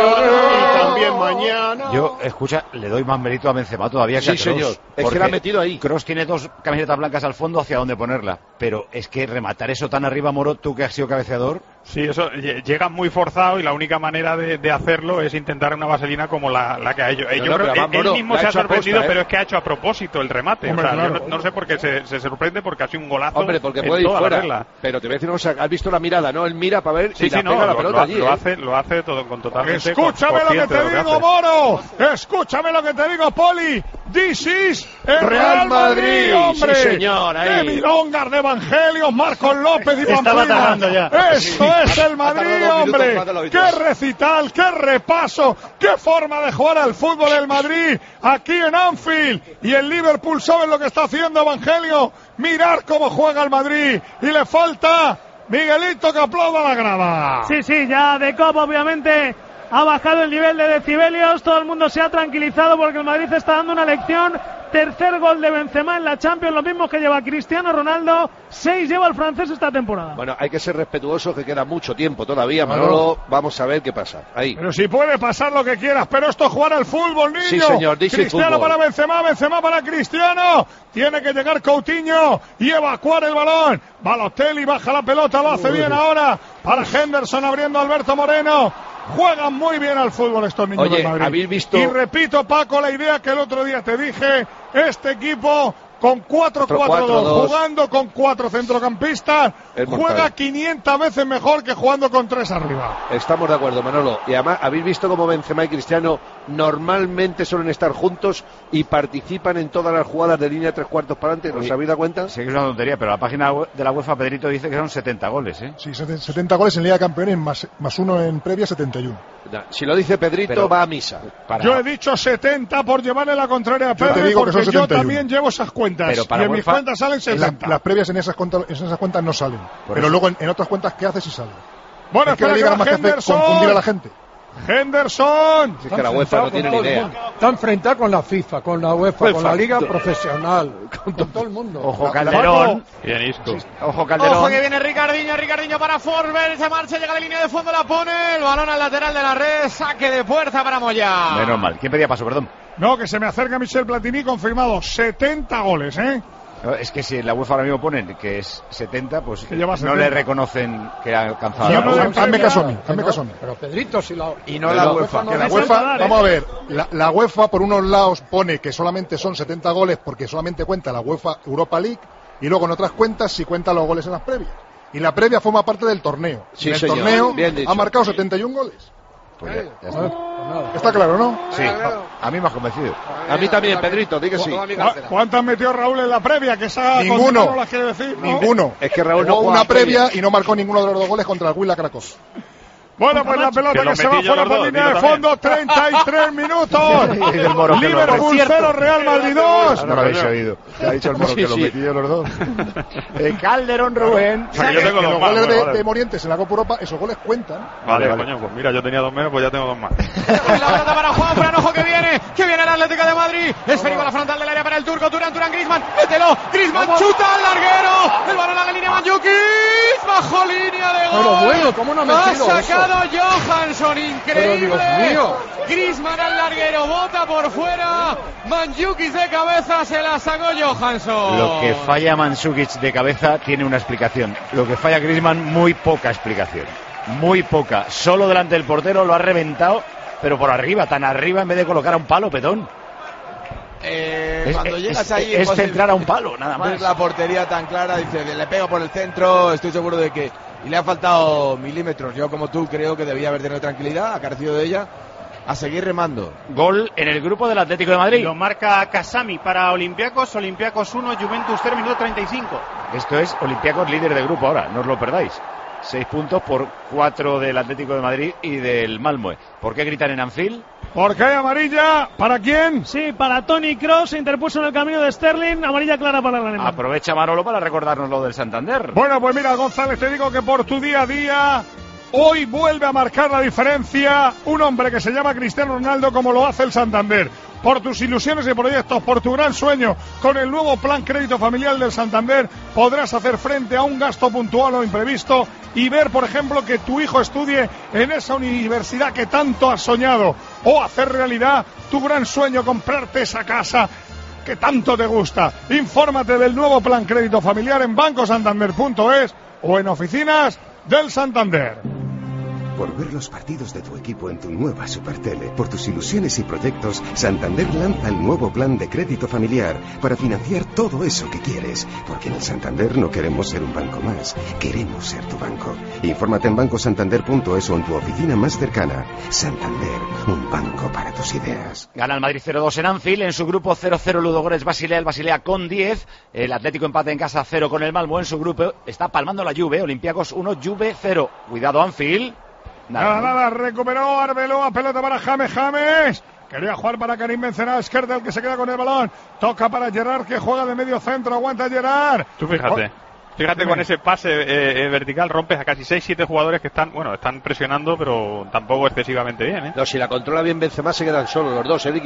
mañana. Yo, escucha, le doy más mérito a Benzema todavía que a Kroos. Sí, señor. Es que la ha metido ahí. Kroos tiene 2 camisetas blancas al fondo, hacia dónde ponerla. Pero es que rematar eso tan arriba, Moro, tú que has sido cabeceador. Sí, eso llega muy forzado y la única manera de hacerlo es intentar una vaselina como la que ha hecho. Yo creo que él mismo se ha sorprendido, pero es que ha hecho a propósito el remate. Hombre, o sea, claro. Yo no sé por qué se sorprende, porque ha sido un golazo. Hombre, porque puede ir fuera. Pero te voy a decir una cosa, has visto la mirada, ¿no? Él mira para ver si la pega la pelota allí. Lo hace todo con totalmente. Escúchame lo que te digo, Moro. Escúchame lo que te digo, Poli. This is el Real Madrid, hombre. Sí, señor. ¡Qué milongas de Evangelios, Marcos López y Pamplona! Esto es el Madrid, hombre. ¡Qué recital, qué repaso, qué forma de jugar al fútbol el Madrid aquí en Anfield! Y el Liverpool, ¿saben lo que está haciendo Evangelio? Mirar cómo juega el Madrid. Y le falta Miguelito que aplauda la grada. Sí, ya de copa, obviamente. Ha bajado el nivel de decibelios, todo el mundo se ha tranquilizado porque el Madrid está dando una lección. Tercer gol de Benzema en la Champions, lo mismo que lleva Cristiano Ronaldo. 6 lleva el francés esta temporada. Bueno, hay que ser respetuoso, que queda mucho tiempo todavía, Manolo. Vamos a ver qué pasa. Ahí. Pero si puede pasar lo que quieras, pero esto es jugar al fútbol, niño. Sí, señor. Cristiano para Benzema, Benzema para Cristiano. Tiene que llegar Coutinho y evacuar el balón. Balotelli baja la pelota, lo hace bien ahora. Para Henderson abriendo Alberto Moreno. Juegan muy bien al fútbol estos niños del Madrid. ¿Habéis visto? Y repito, Paco, la idea que el otro día te dije, este equipo con 4-4-2, jugando con 4 centrocampistas, juega 500 veces mejor que jugando con 3 arriba. Estamos de acuerdo, Manolo. Y además, ¿habéis visto cómo Benzema y Cristiano normalmente suelen estar juntos y participan en todas las jugadas de línea 3 cuartos para adelante? ¿Os habéis dado cuenta? Sí, que es una tontería, pero la página de la UEFA, Pedrito, dice que son 70 goles, ¿eh? Sí, 70 goles en Liga de Campeones, más 1 en previa, 71. Si lo dice Pedrito, pero va a misa. Yo he dicho 70 por llevarle la contraria a Pedro, porque yo también llevo esas cuentas. Pero y en mis cuentas salen 70. Las previas en esas cuentas no salen. Pero luego en otras cuentas que haces sí salen. Bueno, es que la Liga más que hace confundir a la gente. Henderson. Si es que la UEFA no tiene ni idea. Está enfrentada con la FIFA, con la UEFA, con la Liga Profesional, con todo el mundo. Ojo Calderón. Bien, Isco. Ojo Calderón. Ojo que viene Ricardinho para Forsberg. Se marcha, llega de línea de fondo, la pone. El balón al lateral de la red. Saque de puerta para Moya. Menos mal. ¿Quién pedía paso, perdón? No, que se me acerca Michel Platini, confirmado. 70 goles, ¿eh? Es que si en la UEFA ahora mismo ponen que es 70, pues no 70. Le reconocen que ha alcanzado. Hazme caso a mí. Pero Pedrito, si la... Y no la UEFA. Que la UEFA, vamos a ver, la UEFA por unos lados pone que solamente son 70 goles porque solamente cuenta la UEFA Europa League y luego en otras cuentas sí cuenta los goles en las previas. Y la previa forma parte del torneo. Sí, en el señor. torneo ha marcado 71 goles. Pues ya está. Está claro, ¿no? Sí, a mí me has convencido. A mí también, Pedrito, di que sí. ¿Cuántas metió Raúl en la previa? Que esa ninguno. No las quiere decir, ¿no? Ninguno. Es que Raúl no jugó una previa y no marcó ninguno de los 2 goles contra el Huila Cracovia. Bueno, pues la pelota que se va fuera por línea de fondo, 33 minutos. Liverpool 0, Real Madrid 2. No lo habéis oído. Te ha dicho el Moro que lo metí yo los dos. Calderón, Rubén. Yo tengo los goles de Morientes en la Copa Europa, esos goles cuentan. Vale, coño, pues mira, yo tenía 2 menos, pues ya tengo 2 más. La pelota para Juan Fran, ojo que viene el Atlético de Madrid. Esférico a la frontal del área para el turco, Turán, Griezmann, mételo. Griezmann chuta al larguero. El balón a la línea Mandzukic, bajo línea de gol. Pero bueno, ¿cómo no ha metido eso? Johansson, increíble. Griezmann al larguero, bota por fuera. Mandzukic de cabeza, se la sacó Johansson. Lo que falla Mandzukic de cabeza tiene una explicación. Lo que falla Griezmann, muy poca explicación. Muy poca. Solo delante del portero lo ha reventado, pero por arriba, tan arriba en vez de colocar a un palo, Petón. Cuando llegas ahí es centrar a un palo, nada más. Ves la portería tan clara, dice, le pega por el centro, estoy seguro de que... Y le ha faltado milímetros. Yo, como tú, creo que debía haber tenido tranquilidad, ha carecido de ella. A seguir remando. Gol en el grupo del Atlético de Madrid. Lo marca Casami para Olympiacos. Olympiacos 1, Juventus 3, minuto 35. Esto es Olympiacos líder de grupo ahora, no os lo perdáis. 6 puntos por 4 del Atlético de Madrid y del Malmö. ¿Por qué gritan en Anfield? Porque hay amarilla. ¿Para quién? Sí, para Toni Kroos. Se interpuso en el camino de Sterling. Amarilla clara para el alemán. Aprovecha Manolo para recordarnos lo del Santander. Bueno, pues mira, González, te digo que por tu día a día, hoy vuelve a marcar la diferencia un hombre que se llama Cristiano Ronaldo, como lo hace el Santander. por tus ilusiones y proyectos, por tu gran sueño. Con el nuevo Plan Crédito Familiar del Santander podrás hacer frente a un gasto puntual o imprevisto y ver, por ejemplo, que tu hijo estudie en esa universidad que tanto has soñado, o hacer realidad tu gran sueño, comprarte esa casa que tanto te gusta. Infórmate del nuevo Plan Crédito Familiar en bancosantander.es o en oficinas del Santander. Por ver los partidos de tu equipo en tu nueva Supertele, por tus ilusiones y proyectos, Santander lanza el nuevo plan de crédito familiar para financiar todo eso que quieres. Porque en el Santander no queremos ser un banco más, queremos ser tu banco. Infórmate en bancosantander.es o en tu oficina más cercana. Santander, un banco para tus ideas. Gana el Madrid 0-2 en Anfield, en su grupo 0-0 Ludogorets Basilea, el Basilea con 10, el Atlético empate en casa 0 con el Malmö, en su grupo está palmando la Juve, Olympiacos 1, Juve 0. Cuidado Anfield. Nada, recuperó Arbeloa, pelota para James. Quería jugar para Karim Benzema, Skrtel que se queda con el balón. Toca para Gerrard que juega de medio centro, aguanta Gerrard. Tú fíjate con ese pase vertical rompes a casi 6-7 jugadores que están presionando, pero tampoco excesivamente bien, ¿eh? No, si la controla bien Benzema se quedan solos los dos,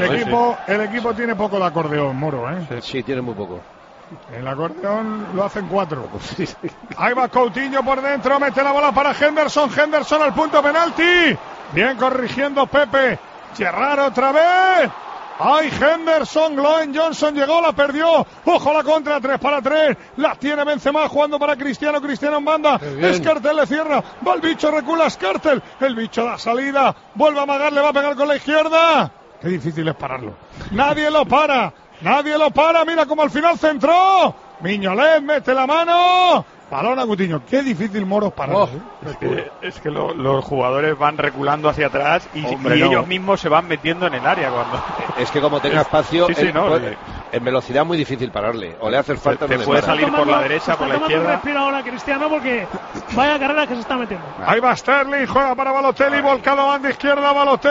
El equipo tiene poco de acordeón, Moro, ¿eh? Sí, tiene muy poco. El acordeón lo hacen 4. Ahí va Coutinho por dentro, mete la bola para Henderson al punto penalti. Bien corrigiendo Pepe. Gerrard otra vez. ¡Ay, Henderson! Gloen Johnson llegó, la perdió. ¡Ojo la contra! 3-3. La tiene Benzema jugando para Cristiano en banda. Skrtel le cierra. Va el bicho, recula Skrtel. El bicho da salida. Vuelve a amagar, le va a pegar con la izquierda. Qué difícil es pararlo. Nadie lo para, mira como al final centró. Miñolet mete la mano. Balón a Coutinho. Qué difícil, Moros, pararlo. Es que los jugadores van reculando hacia atrás y ellos mismos se van metiendo en el área cuando. Es que como tenga espacio, en velocidad muy difícil pararle. O le hace falta. Te puede salir por la derecha, por la izquierda. Respira ahora Cristiano porque vaya carrera que se está metiendo. Ahí va Sterling, juega para Balotelli, volcado a banda izquierda,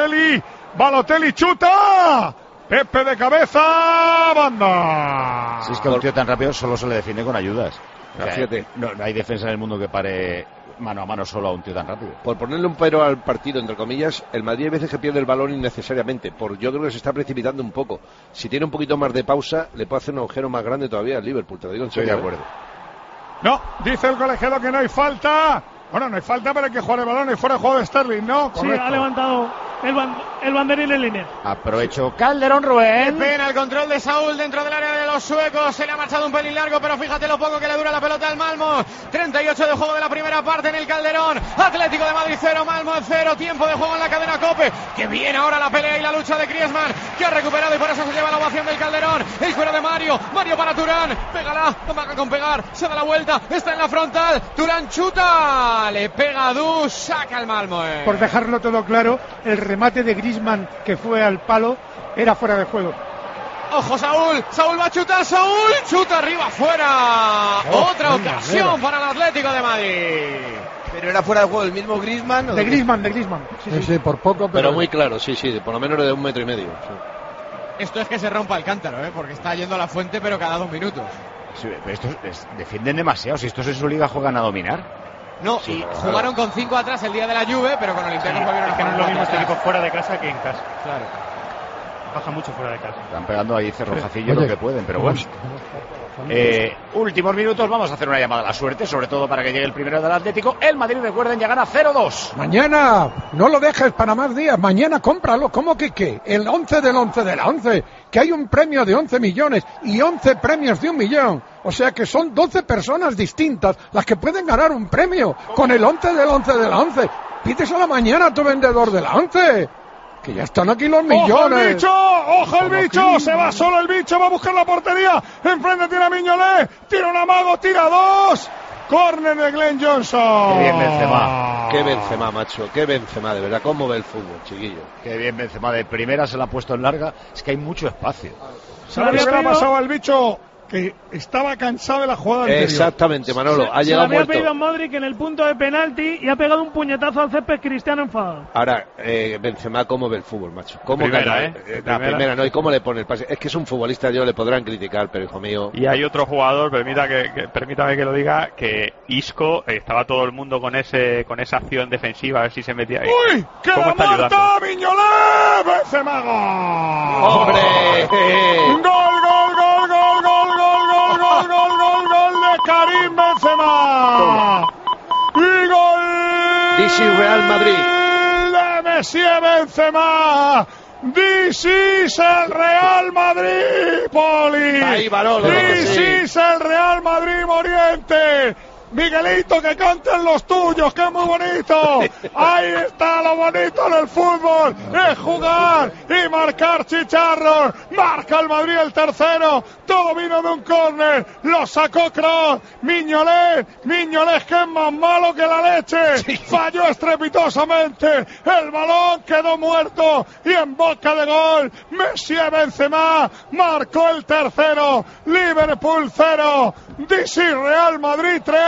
Balotelli chuta. Pepe de cabeza, banda. Si es que un tío tan rápido solo se le defiende con ayudas. Fíjate. No hay defensa en el mundo que pare mano a mano solo a un tío tan rápido. Por ponerle un pero al partido, entre comillas, el Madrid hay veces que pierde el balón innecesariamente. Yo creo que se está precipitando un poco. Si tiene un poquito más de pausa, le puede hacer un agujero más grande todavía al Liverpool. Te lo digo en serio. Estoy de acuerdo. No, dice el colegiado que no hay falta. Bueno, no hay falta, pero hay que jugar el balón y fuera el juego de Sterling, ¿no? Correcto. Sí, ha levantado el banderín en línea. Aprovecho Calderón, Rubén. Qué pena el control de Saúl dentro del área de los suecos. Se le ha marchado un pelín largo, pero fíjate lo poco que le dura la pelota al Malmö. 38 de juego de la primera parte en el Calderón. Atlético de Madrid 0, Malmö 0. Tiempo de juego en la cadena COPE. Que viene ahora la pelea y la lucha de Griezmann, que ha recuperado y por eso se lleva la ovación del Calderón. El fuera de Mario para Turán. Pégala, amaga con pegar. Se da la vuelta, está en la frontal. Turán chuta. Le pega a Dus, saca el Malmö. Por dejarlo todo claro, el remate de Griezmann que fue al palo era fuera de juego. Ojo Saúl va a chutar, Saúl chuta arriba, fuera. Otra ocasión para el Atlético de Madrid. ¿Pero era fuera de juego el mismo Griezmann? ¿O de Griezmann. Sí, por poco, pero muy claro, sí, por lo menos de 1,5 metros. Sí. Esto es que se rompa el cántaro, porque está yendo a la fuente, pero cada 2 minutos. Sí, pero defienden demasiado. Si estos en su liga juegan a dominar. No, sí, y jugaron con 5 atrás el día de la Juve, pero con Olympiacos volvieron a jugar. Es que no es lo mismo este equipo fuera de casa que en casa. Claro. Baja mucho fuera de casa. Están pegando ahí cerrojacillo lo que pueden, pero bueno. Últimos minutos, vamos a hacer una llamada a la suerte, sobre todo para que llegue el primero del Atlético. El Madrid, recuerden, ya gana 0-2. Mañana, no lo dejes para más días, mañana cómpralo. ¿Cómo que qué? El 11 del 11 del 11, que hay un premio de 11 millones y 11 premios de 1 millón. O sea que son 12 personas distintas las que pueden ganar un premio con el 11 del 11 del 11. Pídeselo mañana a tu vendedor del 11. Que ya están aquí los millones. ¡Ojo el bicho! Se va solo el bicho, va a buscar la portería. Enfrente tiene a Miñolet. Tira un amago, tira 2. Córner de Glenn Johnson. Qué bien Benzema. Qué Benzema, macho. Qué Benzema, de verdad. ¿Cómo ve el fútbol, chiquillo? Qué bien Benzema. De primera se la ha puesto en larga. Es que hay mucho espacio. ¿Sabes lo que le ha pasado al bicho? que estaba cansado de la jugada anterior. Exactamente, Manolo, ha Se llegado había muerto. pedido Modric en el punto de penalti y ha pegado un puñetazo al césped Cristiano enfadado. Ahora, Benzema, ¿cómo ve el fútbol, macho? ¿Cómo Primera, gana? La primera, ¿no? ¿Y cómo le pone el pase? Es que es un futbolista, yo le podrán criticar, pero hijo mío... Y hay otro jugador, permítame que lo diga, que Isco, estaba todo el mundo con esa acción defensiva, a ver si se metía ahí. ¡Uy! ¡Que ¿Cómo la está ayudando? muerta Miñolet! ¡Benzema, gol! ¡Hombre! ¡Gol de Karim Benzema! ¡Y gol! DC Real Madrid. ¡De Messi Benzema! ¡This is el Real Madrid, Poli! Ahí, Manolo, ¡This is el Real Madrid, Moriente! Miguelito, que canten los tuyos, que es muy bonito. Ahí está lo bonito del fútbol, es jugar y marcar chicharros. Marca el Madrid el tercero, todo vino de un córner, lo sacó Kroos. Mignolet, que es más malo que la leche. Falló estrepitosamente, el balón quedó muerto y en boca de gol. Messi Benzema marcó el tercero. Liverpool 0, DC Real Madrid 3.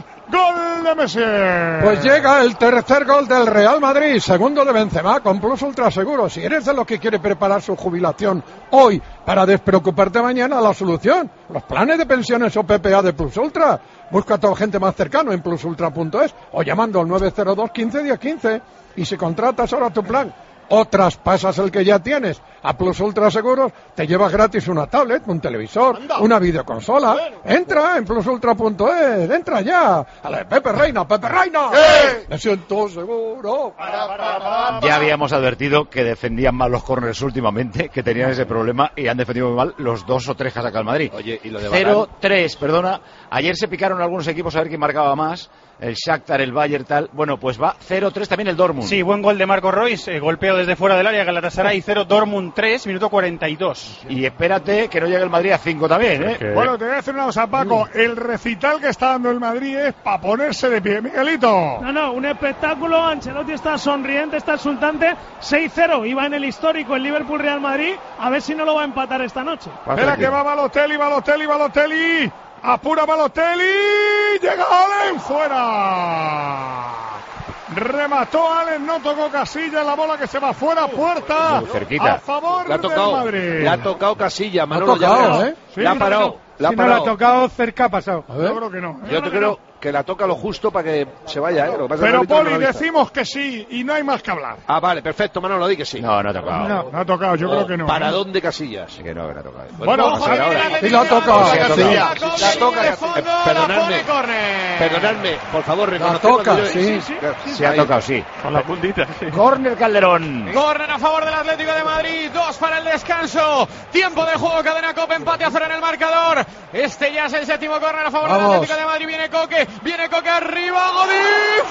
Gol de Messi. Pues llega el tercer gol del Real Madrid, segundo de Benzema, con Plus Ultra Seguro. Si eres de los que quiere preparar su jubilación hoy para despreocuparte mañana, la solución, los planes de pensiones o PPA de Plus Ultra. Busca a tu agente más cercano en plusultra.es o llamando al 902 15 10 15. Y si contratas ahora tu plan o traspasas el que ya tienes a Plus Ultra Seguros, te llevas gratis una tablet, un televisor, una videoconsola. Entra en plusultra.es, entra ya. A la de Pepe Reina. Me siento seguro. Ya habíamos advertido que defendían mal los córneres últimamente, que tenían ese problema y han defendido muy mal los 2 o 3 que ha sacado el Madrid. Oye, y lo de 0-3, perdona. Ayer se picaron algunos equipos a ver quién marcaba más. El Shakhtar, el Bayern, tal. Bueno, pues va 0-3 también el Dortmund. Sí, buen gol de Marco Royce, golpeo desde fuera del área, Galatasaray 0, Dortmund 3, minuto 42. Y espérate que no llegue el Madrid a 5 también, ¿eh? Bueno, te voy a decir una cosa, Paco. El recital que está dando el Madrid es para ponerse de pie, Miguelito. No, un espectáculo. Ancelotti está sonriente, está exultante. 6-0, iba en el histórico el Liverpool Real Madrid. A ver si no lo va a empatar esta noche. Espera que va Balotelli. Apura Balotelli. Llega Allen, fuera. Remató Allen, no tocó Casilla, la bola que se va fuera, puerta. Muy cerquita. A favor del Madrid. Le ha tocado Casilla, Manolo. Sí, le ha parado. Si no la ha tocado, cerca ha pasado. Yo creo que no. Yo te creo que la toca lo justo para que se vaya, ¿eh? Lo que pasa Pero es que el árbitro Poli, no lo ha visto. decimos que sí y no hay más que hablar. Ah, vale, perfecto, Manolo, di que sí. No ha tocado. No ha tocado, yo creo que no. ¿Para dónde Casillas? Que no, que no ha tocado. Bueno, vamos a ver ahora. Y la ha tocado. La toca. Perdonadme, por favor, reconocemos. Se ha tocado, sí. Con la puntita, sí. Córner Calderón. Córner a favor del Atlético de Madrid, 2 para el descanso. Tiempo de juego, Cadena Cope, empate a 0 en el marcador. Este ya es el séptimo córner a favor del Atlético de Madrid. Viene Coque arriba, Godín,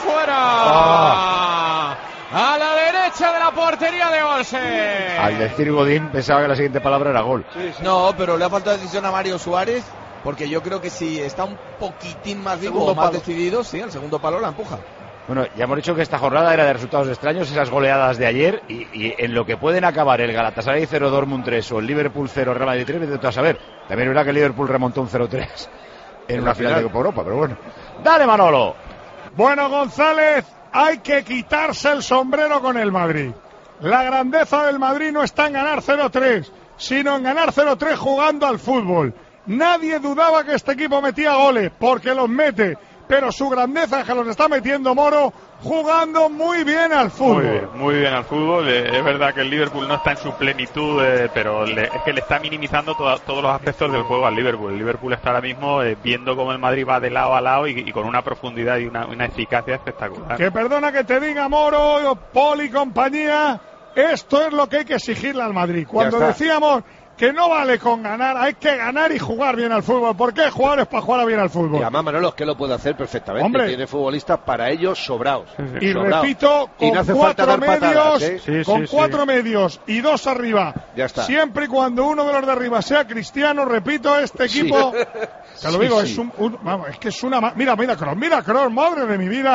fuera. A la derecha de la portería de Olsen. Al decir Godín pensaba que la siguiente palabra era gol. No, pero le ha faltado decisión a Mario Suárez, porque yo creo que si está un poquitín más vivo o más decidido, sí, el segundo palo la empuja. Bueno, ya hemos dicho que esta jornada era de resultados extraños, esas goleadas de ayer, y en lo que pueden acabar el Galatasaray 0, Dortmund 3 o el Liverpool 0, Real Madrid 3, vete a saber. También es verdad que el Liverpool remontó un 0-3 en una final de Copa Europa, pero bueno. ¡Dale, Manolo! Bueno, González, hay que quitarse el sombrero con el Madrid. La grandeza del Madrid no está en ganar 0-3, sino en ganar 0-3 jugando al fútbol. Nadie dudaba que este equipo metía goles, porque los mete. Pero su grandeza es que los está metiendo Moro jugando muy bien al fútbol. Muy bien al fútbol. Es verdad que el Liverpool no está en su plenitud, pero es que le está minimizando todos los aspectos del juego al Liverpool. El Liverpool está ahora mismo viendo cómo el Madrid va de lado a lado y con una profundidad y una eficacia espectacular. Que perdona que te diga, Moro, Poli y compañía, esto es lo que hay que exigirle al Madrid. Cuando decíamos que no vale con ganar, hay que ganar y jugar bien al fútbol. ¿Por qué jugar es para jugar bien al fútbol? Y además, Manolo, es que lo puede hacer perfectamente. Hombre. Tiene futbolistas para ellos sobrados. Y sobrados. repito, con y no hace falta dar patadas, ¿eh? cuatro medios y 2 arriba. Ya está. Siempre y cuando uno de los de arriba sea Cristiano, repito, este equipo, te lo digo, es vamos, es que es una... Mira Kroos, madre de mi vida.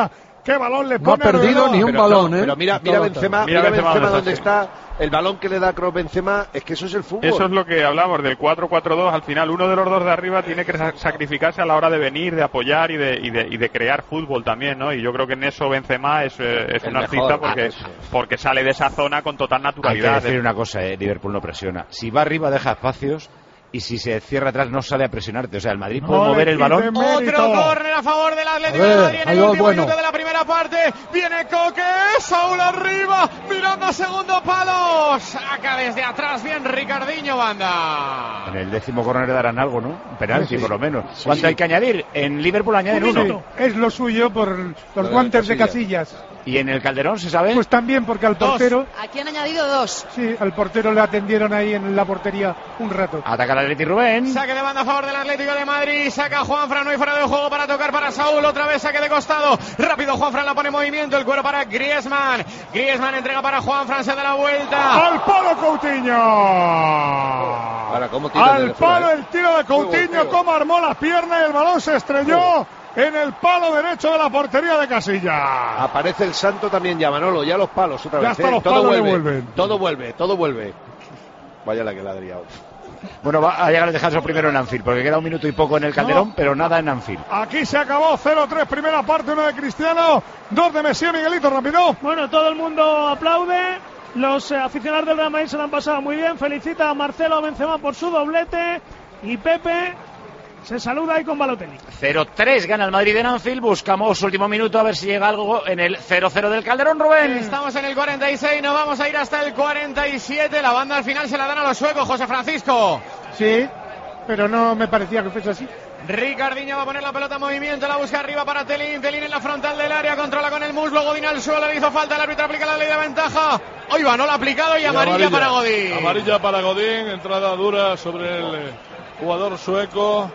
qué balón le No ha pone a perdido Arbeloa. ni un balón, ¿eh? Pero mira Benzema, donde está. El balón que le da Kroos Benzema, es que eso es el fútbol. Eso es lo que hablamos del 4-4-2. Al final, uno de los dos de arriba tiene que sacrificarse a la hora de venir, de apoyar y de crear fútbol también, ¿no? Y yo creo que en eso Benzema es un artista porque sale de esa zona con total naturalidad. Hay que decir una cosa, Liverpool no presiona. Si va arriba deja espacios y si se cierra atrás no sale a presionarte. O sea, el Madrid puede mover el balón. Otro córner a favor del Atlético de Madrid en el último minuto de la primera parte. Viene Coque, Saúl arriba, mirando a segundo palo. Saca desde atrás bien Ricardinho, banda. En el 10º córner darán algo, ¿no? Un penalti, Sí. por lo menos. ¿Cuánto hay que añadir? En Liverpool añaden uno. Es lo suyo por los guantes de Casillas. ¿Y en el Calderón se sabe? Pues también porque al portero... Aquí han añadido 2. Sí, al portero le atendieron ahí en la portería un rato. Ataca el Atlético Rubén. Saque de banda a favor del Atlético de Madrid. Saca Juanfran, no hay fuera de juego para tocar para Saúl. Otra vez saque de costado. Rápido Juanfran la pone en movimiento. El cuero para Griezmann. Griezmann entrega para Juanfran, se da la vuelta. ¡Al palo Coutinho! Ahora, ¿cómo tira Al desde fuera, palo el tiro de Coutinho, cómo armó las piernas y el balón se estrelló en el palo derecho de la portería de Casillas. Aparece el santo también ya, Manolo, ya los palos otra Ya vez. hasta los todo palos le vuelve, vuelven. todo vuelve. Vaya la que la ha liado. Bueno, va a llegar el descanso primero en Anfield, porque queda un minuto y poco en el Calderón, pero nada en Anfield. Aquí se acabó 0-3, primera parte, 1 de Cristiano, 2 de Messi. Miguelito, rápido. Bueno, todo el mundo aplaude. Los aficionados del Real Madrid se lo han pasado muy bien. Felicita a Marcelo Benzema por su doblete. Y Pepe se saluda ahí con Balotelli. 0-3 gana el Madrid en Anfield. Buscamos último minuto a ver si llega algo en el 0-0 del Calderón, Rubén. Estamos en el 46, nos vamos a ir hasta el 47. La banda al final se la dan a los suecos, José Francisco. Sí, pero no me parecía que fuese así. Ricardinho va a poner la pelota en movimiento, la busca arriba para Telín en la frontal del área, controla con el muslo, Godín al suelo, le hizo falta, el árbitro aplica la ley de ventaja. Hoy va, no la ha aplicado y amarilla para Godín. Amarilla para Godín, entrada dura sobre el jugador sueco.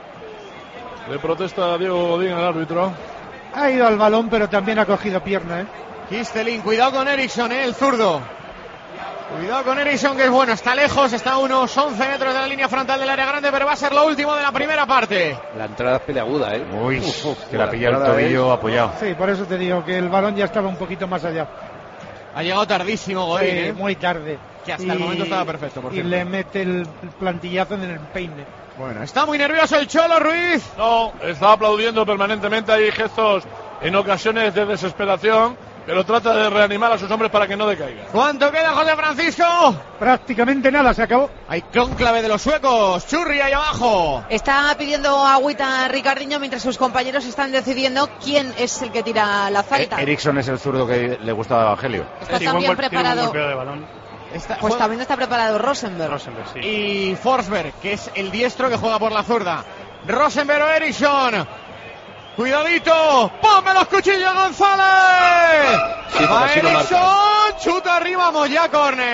Le protesta a Diego Godín al árbitro. Ha ido al balón, pero también ha cogido pierna, Kistelin, cuidado con Eriksson, el zurdo. Cuidado con Eriksson, que es bueno, está lejos, está a unos 11 metros de la línea frontal del área grande, pero va a ser lo último de la primera parte. La entrada es peleaguda, Uy, que la pilla el tobillo apoyado. Sí, por eso te digo que el balón ya estaba un poquito más allá. Ha llegado tardísimo Godín, Sí, muy tarde. Que hasta el momento estaba perfecto, por y cierto. le mete el plantillazo en el peine. Bueno, está muy nervioso el Cholo Ruiz. No, está aplaudiendo permanentemente. Hay gestos en ocasiones de desesperación, pero trata de reanimar a sus hombres para que no decaigan. ¿Cuánto queda, José Francisco? Prácticamente nada, se acabó. Hay cónclave de los suecos. Churri ahí abajo. Está pidiendo agüita a Ricardinho mientras sus compañeros están decidiendo quién es el que tira la falta. Eriksson es el zurdo que le gustaba a Evangelio. Está también preparado. De balón. Pues también está preparado Rosenberg. Sí. Y Forsberg, que es el diestro que juega por la zurda. Rosenberg o Eriksson. Cuidadito. ¡Ponme los cuchillos, González! Sí, Va así lo Eriksson, chuta arriba, Moya,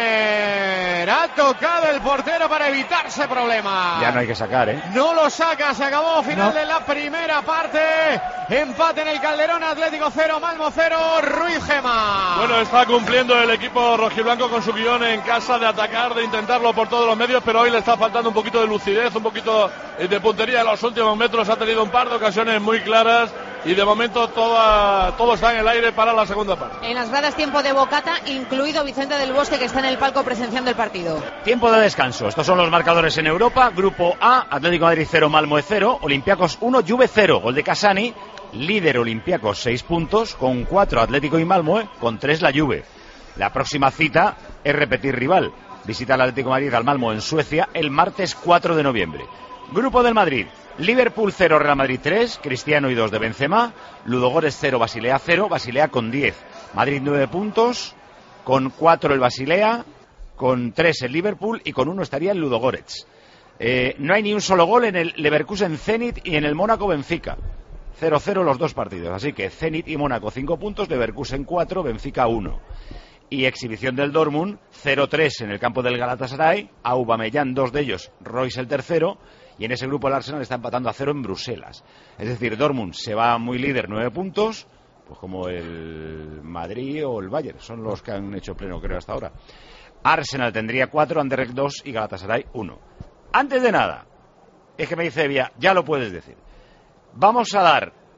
córner. Ha tocado el portero para evitarse problemas. Ya no hay que sacar, No lo saca, se acabó final de la primera parte. Empate en el Calderón, Atlético 0, Malmo 0, Ruiz Gema. Bueno, está cumpliendo el equipo rojiblanco con su guión en casa de atacar, de intentarlo por todos los medios, pero hoy le está faltando un poquito de lucidez, un poquito de puntería en los últimos metros. Ha tenido un par de ocasiones muy claras y de momento todo está en el aire para la segunda parte. En las gradas tiempo de Bocata, incluido Vicente del Bosque, que está en el palco presenciando el partido. Tiempo de descanso. Estos son los marcadores en Europa. Grupo A, Atlético de Madrid 0, Malmo 0, Olympiacos 1, Juve 0. Gol de Casani. Líder Olympiacos 6 puntos, con 4 Atlético y Malmo, con 3 la Juve. La próxima cita es repetir rival. Visita al Atlético de Madrid al Malmo en Suecia el martes 4 de noviembre. Grupo del Madrid. Liverpool 0, Real Madrid 3, Cristiano y 2 de Benzema, Ludogorets 0, Basilea 0, Basilea con 10, Madrid 9 puntos, con 4 el Basilea, con 3 el Liverpool y con 1 estaría el Ludogorets. No hay ni un solo gol en el Leverkusen Zenit y en el Mónaco Benfica. 0-0 los dos partidos, así que Zenit y Mónaco 5 puntos, Leverkusen 4, Benfica 1. Y exhibición del Dortmund 0-3 en el campo del Galatasaray, Aubameyang 2 de ellos, Royce el tercero. Y en ese grupo el Arsenal está empatando a 0 en Bruselas. Es decir, Dortmund se va muy líder, 9 puntos, pues como el Madrid o el Bayern. Son los que han hecho pleno, creo, hasta ahora. Arsenal tendría 4, Anderlecht 2 y Galatasaray 1. Antes de nada, es que me dice Evia, ya lo puedes decir. Vamos a dar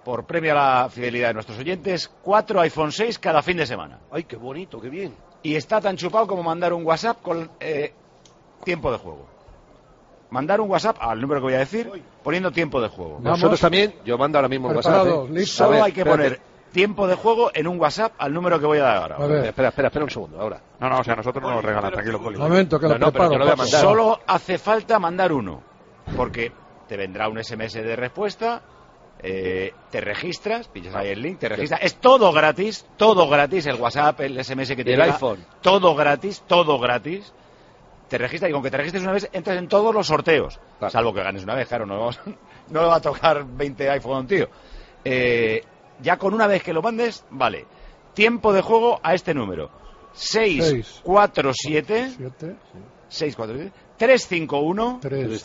por premio a la fidelidad de nuestros oyentes, 4 iPhone 6 cada fin de semana. ¡Ay, qué bonito, qué bien! Y está tan chupado como mandar un WhatsApp con tiempo de juego. Mandar un WhatsApp al número que voy a decir, poniendo tiempo de juego. Nosotros también, yo mando ahora mismo el WhatsApp. Solo hay que poner tiempo de juego en un WhatsApp al número que voy a dar ahora. Espera un segundo, ahora. No, o sea, nosotros no nos regalan, tranquilo, Poli. Momento, que lo preparo. Pero solo hace falta mandar uno, porque te vendrá un SMS de respuesta, te registras, pinchas ahí el link, te registras. Es todo gratis, el WhatsApp, el SMS que te llega, el iPhone. Todo gratis. Te registras y con que te registres una vez entras en todos los sorteos. Claro. Salvo que ganes una vez, claro, no le va a tocar 20 iPhone a un tío. Ya con una vez que lo mandes, vale. Tiempo de juego a este número. 647 351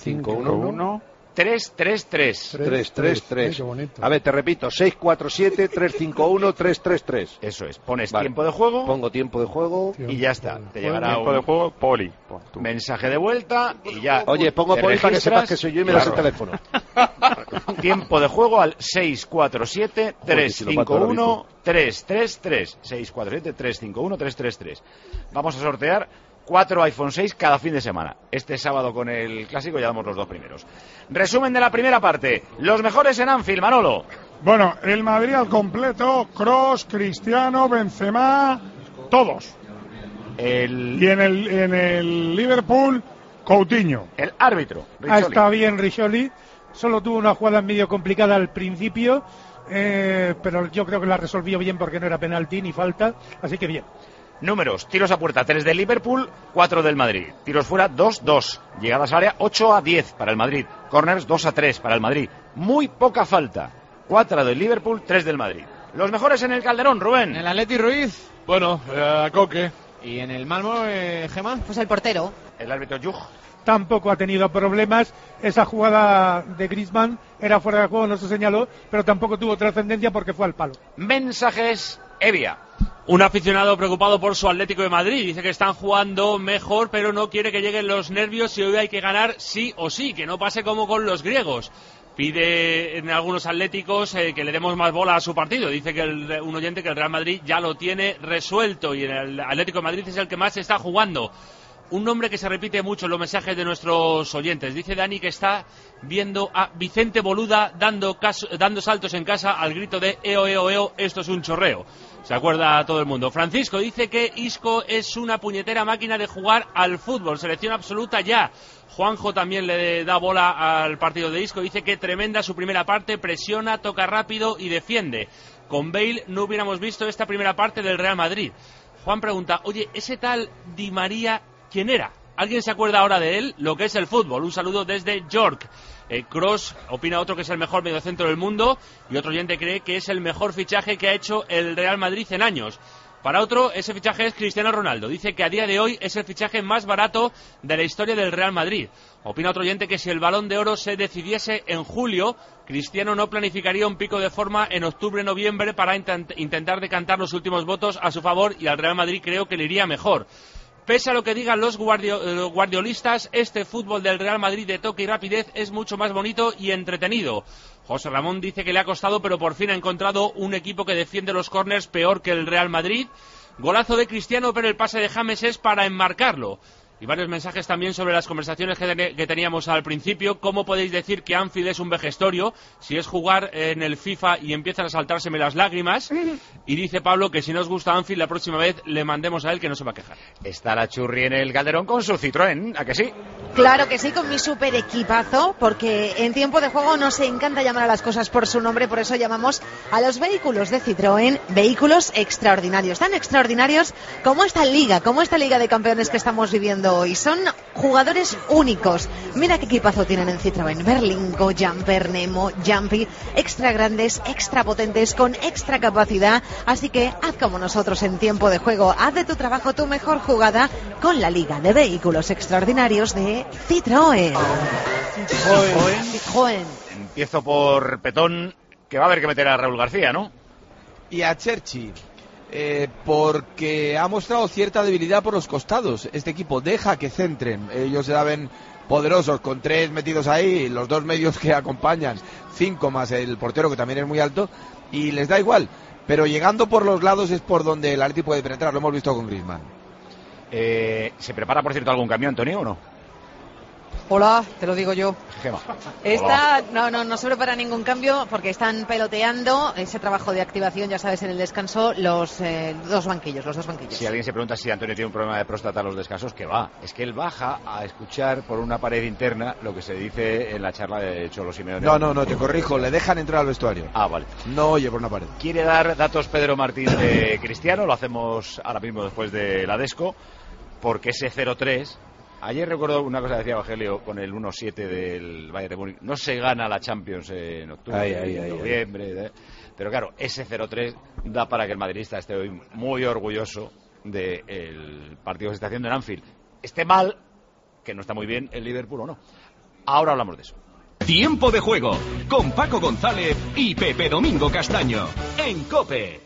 333. Qué bonito. A ver, te repito, 647-351-333. Eso es, pones tiempo de juego. Pongo tiempo de juego. Y ya está. Te llegará tiempo de juego, Poli. Mensaje de vuelta y ya. Oye, pongo Poli para que sepas que soy yo y me das el teléfono. Tiempo de juego al 647-351-333. 647-351-333. Vamos a sortear 4 iPhone 6 cada fin de semana. Este sábado con el clásico ya damos los 2 primeros. Resumen de la primera parte. Los mejores en Anfield, Manolo. Bueno, el Madrid al completo. Kroos, Cristiano, Benzema, todos. Y en el Liverpool, Coutinho. El árbitro, está bien Richoli. Solo tuvo una jugada medio complicada al principio, pero yo creo que la resolvió bien porque no era penalti ni falta, así que bien. Números: tiros a puerta 3 del Liverpool, 4 del Madrid. Tiros fuera 2-2. Llegadas al área 8-10 para el Madrid. Corners 2-3 para el Madrid. Muy poca falta. 4 del Liverpool, 3 del Madrid. Los mejores en el Calderón, Rubén. En el Atleti Ruiz. Bueno, Coque. Y en el Malmo, Gemma. Pues el portero. El árbitro Yug. Tampoco ha tenido problemas. Esa jugada de Griezmann era fuera de juego, no se señaló, pero tampoco tuvo trascendencia porque fue al palo. Mensajes, Evia. Un aficionado preocupado por su Atlético de Madrid. Dice que están jugando mejor, pero no quiere que lleguen los nervios y hoy hay que ganar sí o sí, que no pase como con los griegos. Pide en algunos atléticos que le demos más bola a su partido. Dice que un oyente que el Real Madrid ya lo tiene resuelto y en el Atlético de Madrid es el que más se está jugando. Un nombre que se repite mucho en los mensajes de nuestros oyentes. Dice Dani que está viendo a Vicente Boluda dando saltos en casa al grito de eo, eo, eo, esto es un chorreo. Se acuerda a todo el mundo. Francisco dice que Isco es una puñetera máquina de jugar al fútbol. Selección absoluta ya. Juanjo también le da bola al partido de Isco. Dice que tremenda su primera parte, presiona, toca rápido y defiende. Con Bale no hubiéramos visto esta primera parte del Real Madrid. Juan pregunta, oye, ese tal Di María, ¿quién era? ¿Alguien se acuerda ahora de él? Lo que es el fútbol. Un saludo desde York. Kroos opina otro que es el mejor mediocentro del mundo y otro oyente cree que es el mejor fichaje que ha hecho el Real Madrid en años. Para otro, ese fichaje es Cristiano Ronaldo. Dice que a día de hoy es el fichaje más barato de la historia del Real Madrid. Opina otro oyente que si el Balón de Oro se decidiese en julio, Cristiano no planificaría un pico de forma en octubre-noviembre para intentar decantar los últimos votos a su favor y al Real Madrid creo que le iría mejor. Pese a lo que digan los guardiolistas, este fútbol del Real Madrid de toque y rapidez es mucho más bonito y entretenido. José Ramón dice que le ha costado, pero por fin ha encontrado un equipo que defiende los córners peor que el Real Madrid. Golazo de Cristiano, pero el pase de James es para enmarcarlo. Y varios mensajes también sobre las conversaciones que teníamos al principio. ¿Cómo podéis decir que Anfield es un vejestorio si es jugar en el FIFA y empiezan a saltárseme las lágrimas? Y dice Pablo que si no os gusta Anfield, la próxima vez le mandemos a él que no se va a quejar. Está la Churri en el Calderón con su Citroën, ¿a que sí? Claro que sí, con mi super equipazo, porque en tiempo de juego nos encanta llamar a las cosas por su nombre, por eso llamamos a los vehículos de Citroën vehículos extraordinarios, tan extraordinarios como esta liga de campeones que estamos viviendo hoy. Son jugadores únicos. Mira qué equipazo tienen en Citroën. Berlingo, Jumper, Nemo, Jumpy, extra grandes, extra potentes, con extra capacidad. Así que haz como nosotros en tiempo de juego. Haz de tu trabajo tu mejor jugada con la liga de vehículos extraordinarios de Citroën. Citroën. Empiezo por Petón, que va a haber que meter a Raúl García, ¿no? Y a Cherchi. Porque ha mostrado cierta debilidad por los costados. Este equipo deja que centren. Ellos se la ven poderosos con 3 metidos ahí, los 2 medios que acompañan 5 más el portero, que también es muy alto, y les da igual. Pero llegando por los lados es por donde el Atleti puede penetrar, lo hemos visto con Griezmann. ¿Se prepara, por cierto, algún cambio, Antonio, o no? Hola, te lo digo yo. Gema. No se prepara ningún cambio porque están peloteando ese trabajo de activación, ya sabes, en el descanso, los dos banquillos. Si alguien se pregunta si Antonio tiene un problema de próstata a los descansos, que va. Es que él baja a escuchar por una pared interna lo que se dice en la charla de Cholo Simeone. No, te corrijo, le dejan entrar al vestuario. Ah, vale. No oye por una pared. ¿Quiere dar datos Pedro Martín de Cristiano? Lo hacemos ahora mismo después de la Desco, porque ese 0-3... Ayer recuerdo una cosa que decía Evangelio con el 1-7 del Bayern de Múnich. No se gana la Champions en octubre, en noviembre. Pero claro, ese 0-3 da para que el madridista esté hoy muy orgulloso del partido que se está haciendo en Anfield. Esté mal, que no está muy bien el Liverpool o no. Ahora hablamos de eso. Tiempo de juego con Paco González y Pepe Domingo Castaño en COPE.